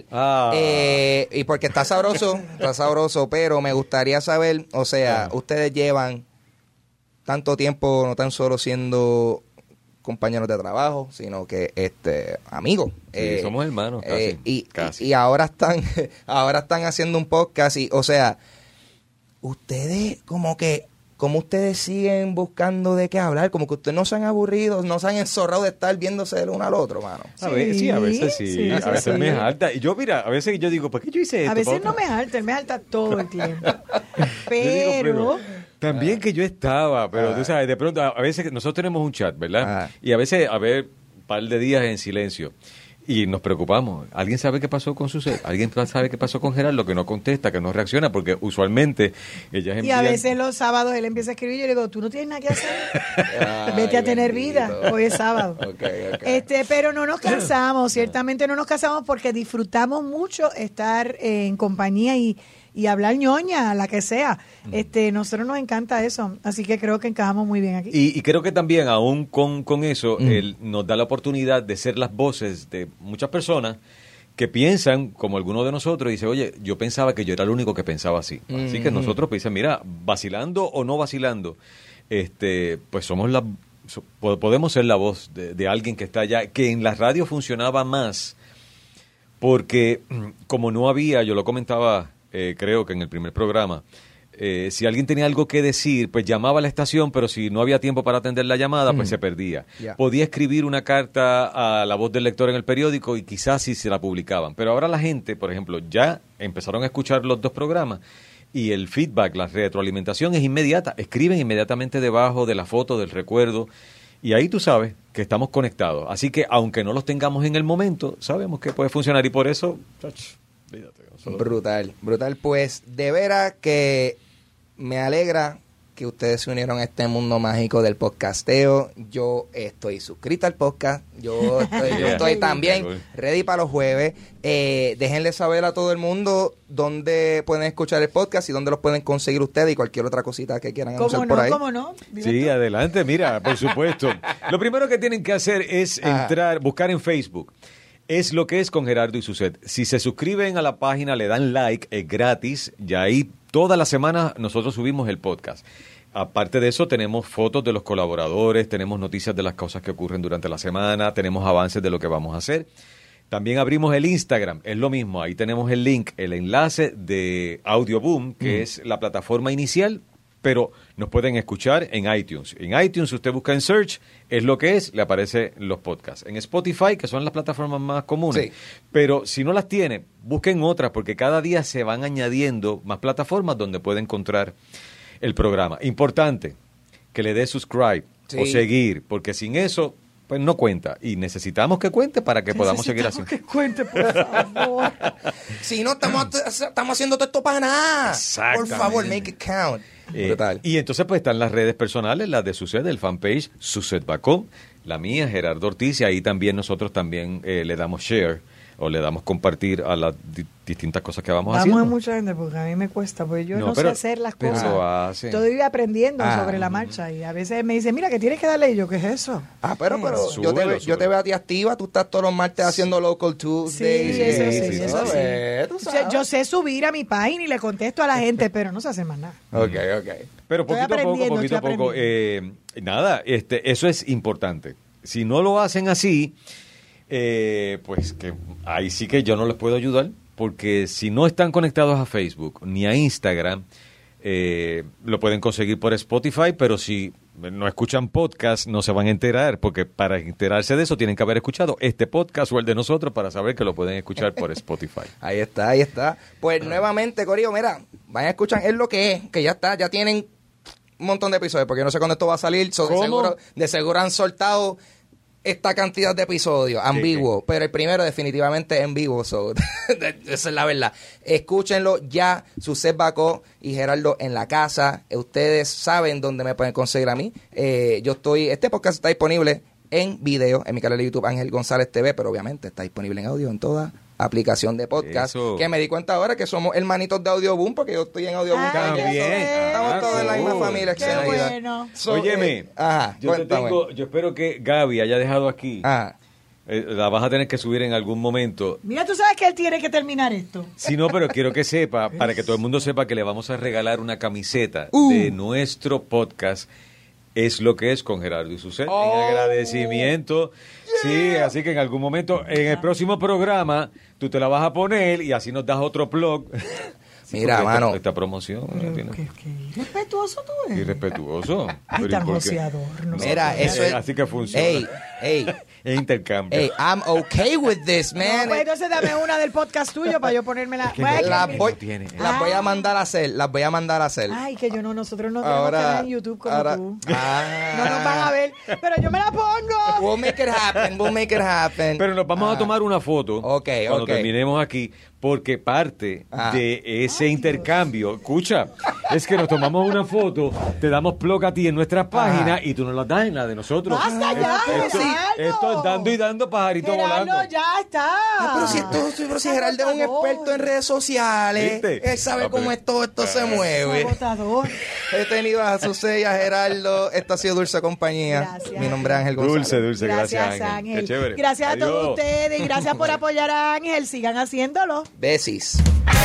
Y porque está sabroso, pero me gustaría saber, o sea, ustedes llevan tanto tiempo no tan solo siendo compañeros de trabajo, sino que amigos. Sí, somos hermanos, casi. Y ahora están haciendo un podcast y, o sea, ustedes como ustedes siguen buscando de qué hablar, como que ustedes no se han aburrido, no se han enzorrado de estar viéndose el uno al otro, mano. A veces sí. A veces me jalta. Y yo, mira, a veces yo digo, ¿por qué yo hice esto? A veces no me jalta, él me jalta todo el tiempo. Pero también que yo estaba, pero tú sabes, de pronto, a veces nosotros tenemos un chat, ¿verdad? Y a veces, un par de días en silencio. Y nos preocupamos. ¿Alguien sabe qué pasó con Suset? ¿Alguien sabe qué pasó con Gerardo? Que no contesta, que no reacciona, porque usualmente ellas envían... Y a veces los sábados él empieza a escribir y yo le digo, ¿tú no tienes nada que hacer? Vete a tener vida. Hoy es sábado. Okay. Pero no nos cansamos, ciertamente no nos cansamos porque disfrutamos mucho estar en compañía y hablar ñoña, la que sea. Nosotros nos encanta eso, así que creo que encajamos muy bien aquí. Y creo que también, aún con eso, él nos da la oportunidad de ser las voces de muchas personas que piensan, como algunos de nosotros, y dice, oye, yo pensaba que yo era el único que pensaba así. Así que nosotros pues, dicen, mira, vacilando o no vacilando, pues podemos ser la voz de alguien que está allá, que en la radio funcionaba más, porque como no había, yo lo comentaba... creo que en el primer programa, si alguien tenía algo que decir, pues llamaba a la estación, pero si no había tiempo para atender la llamada, pues se perdía. Yeah. Podía escribir una carta a la voz del lector en el periódico y quizás sí se la publicaban. Pero ahora la gente, por ejemplo, ya empezaron a escuchar los dos programas y el feedback, la retroalimentación es inmediata. Escriben inmediatamente debajo de la foto, del recuerdo. Y ahí tú sabes que estamos conectados. Así que aunque no los tengamos en el momento, sabemos que puede funcionar y por eso... Fíjate. Brutal. Pues de veras que me alegra que ustedes se unieron a este mundo mágico del podcasteo. Yo estoy suscrito al podcast. Yo estoy también ready para los jueves. Déjenle saber a todo el mundo dónde pueden escuchar el podcast y dónde los pueden conseguir ustedes y cualquier otra cosita que quieran anunciar por ahí. ¿Cómo no? Sí, adelante. Mira, por supuesto. Lo primero que tienen que hacer es buscar en Facebook. Es lo que es con Gerardo y Suset. Si se suscriben a la página, le dan like, es gratis. Y ahí toda la semana nosotros subimos el podcast. Aparte de eso, tenemos fotos de los colaboradores, tenemos noticias de las cosas que ocurren durante la semana, tenemos avances de lo que vamos a hacer. También abrimos el Instagram, es lo mismo. Ahí tenemos el link, el enlace de Audioboom, que es la plataforma inicial, pero nos pueden escuchar en iTunes. En iTunes, si usted busca en Search, es lo que es, le aparecen los podcasts. En Spotify, que son las plataformas más comunes. Sí. Pero si no las tiene, busquen otras, porque cada día se van añadiendo más plataformas donde puede encontrar el programa. Importante, que le dé subscribe o seguir, porque sin eso... pues no cuenta. Y necesitamos que cuente para que podamos seguir haciendo. Que cuente, por favor. Si no, estamos haciendo todo esto para nada. Por favor, make it count. Y entonces pues están las redes personales, las de Suset, el fanpage Suset Bacón, la mía, Gerardo Ortiz, y ahí también nosotros también le damos share o le damos compartir a las distintas cosas que vamos haciendo. haciendo. A mucha gente porque a mí me cuesta, porque yo no sé hacer las cosas. Estoy aprendiendo sobre la marcha y a veces me dicen, mira, que tienes que darle, y yo, ¿qué es eso? Pero yo te veo a ti activa, tú estás todos los martes haciendo Local Tuesdays. Sí, yo sé subir a mi página y le contesto a la gente, pero no sé hacer más nada. Ok. Pero poquito a poco, nada, eso es importante. Si no lo hacen así, pues que ahí sí que yo no les puedo ayudar, porque si no están conectados a Facebook ni a Instagram, lo pueden conseguir por Spotify, pero si no escuchan podcast no se van a enterar, porque para enterarse de eso tienen que haber escuchado este podcast o el de nosotros para saber que lo pueden escuchar por Spotify. Ahí está. Pues nuevamente, Corillo, mira, vayan a escuchar Es lo que es, que ya tienen un montón de episodios, porque no sé cuándo esto va a salir, de seguro han soltado esta cantidad de episodios ambiguos, pero el primero definitivamente en vivo, esa es la verdad. Escúchenlo ya, Suset Bacó y Gerardo en la casa. Ustedes saben dónde me pueden conseguir a mí. Este podcast está disponible en video en mi canal de YouTube Ángel González TV, pero obviamente está disponible en audio en toda aplicación de podcast. Eso. Que me di cuenta ahora que somos hermanitos de Audio Boom, porque yo estoy en Audio Boom también. Estamos todos en la misma familia. Qué bueno. Óyeme, yo espero que Gaby haya dejado aquí. La vas a tener que subir en algún momento. Mira, tú sabes que él tiene que terminar esto. Sí, no, pero quiero que sepa, para que todo el mundo sepa que le vamos a regalar una camiseta de nuestro podcast. Es lo que es con Gerardo y Suset, en agradecimiento. Sí, así que en algún momento, en el próximo programa, tú te la vas a poner y así nos das otro blog. Mira, mano. Esta promoción. Qué irrespetuoso tú eres. Irrespetuoso. Ay, tan joseador. Mira, eso es... Así que funciona. Ey. Es intercambio. Hey, I'm okay with this, man. No, pues entonces dame una del podcast tuyo para yo ponérmela. Las voy a mandar a hacer. Ay, que nosotros no tenemos canal en YouTube como tú. No nos van a ver, pero yo me la pongo. We'll make it happen. Pero nos vamos a tomar una foto cuando terminemos aquí, porque parte de ese intercambio, escucha, es que nos tomamos una foto, te damos plug a ti en nuestras páginas y tú nos las das en la de nosotros. ¡Basta ya, Esto es dando y dando, pajarito volando. Ya está. Pero si Gerardo es un experto en redes sociales, él sabe cómo esto se mueve. Agotador. He tenido a Suset y a Gerardo. Esto ha sido Dulce Compañía. Gracias. Mi nombre es Ángel González. Dulce, gracias Ángel. Qué chévere. Gracias a todos ustedes y gracias por apoyar a Ángel. Sigan haciéndolo. Besis.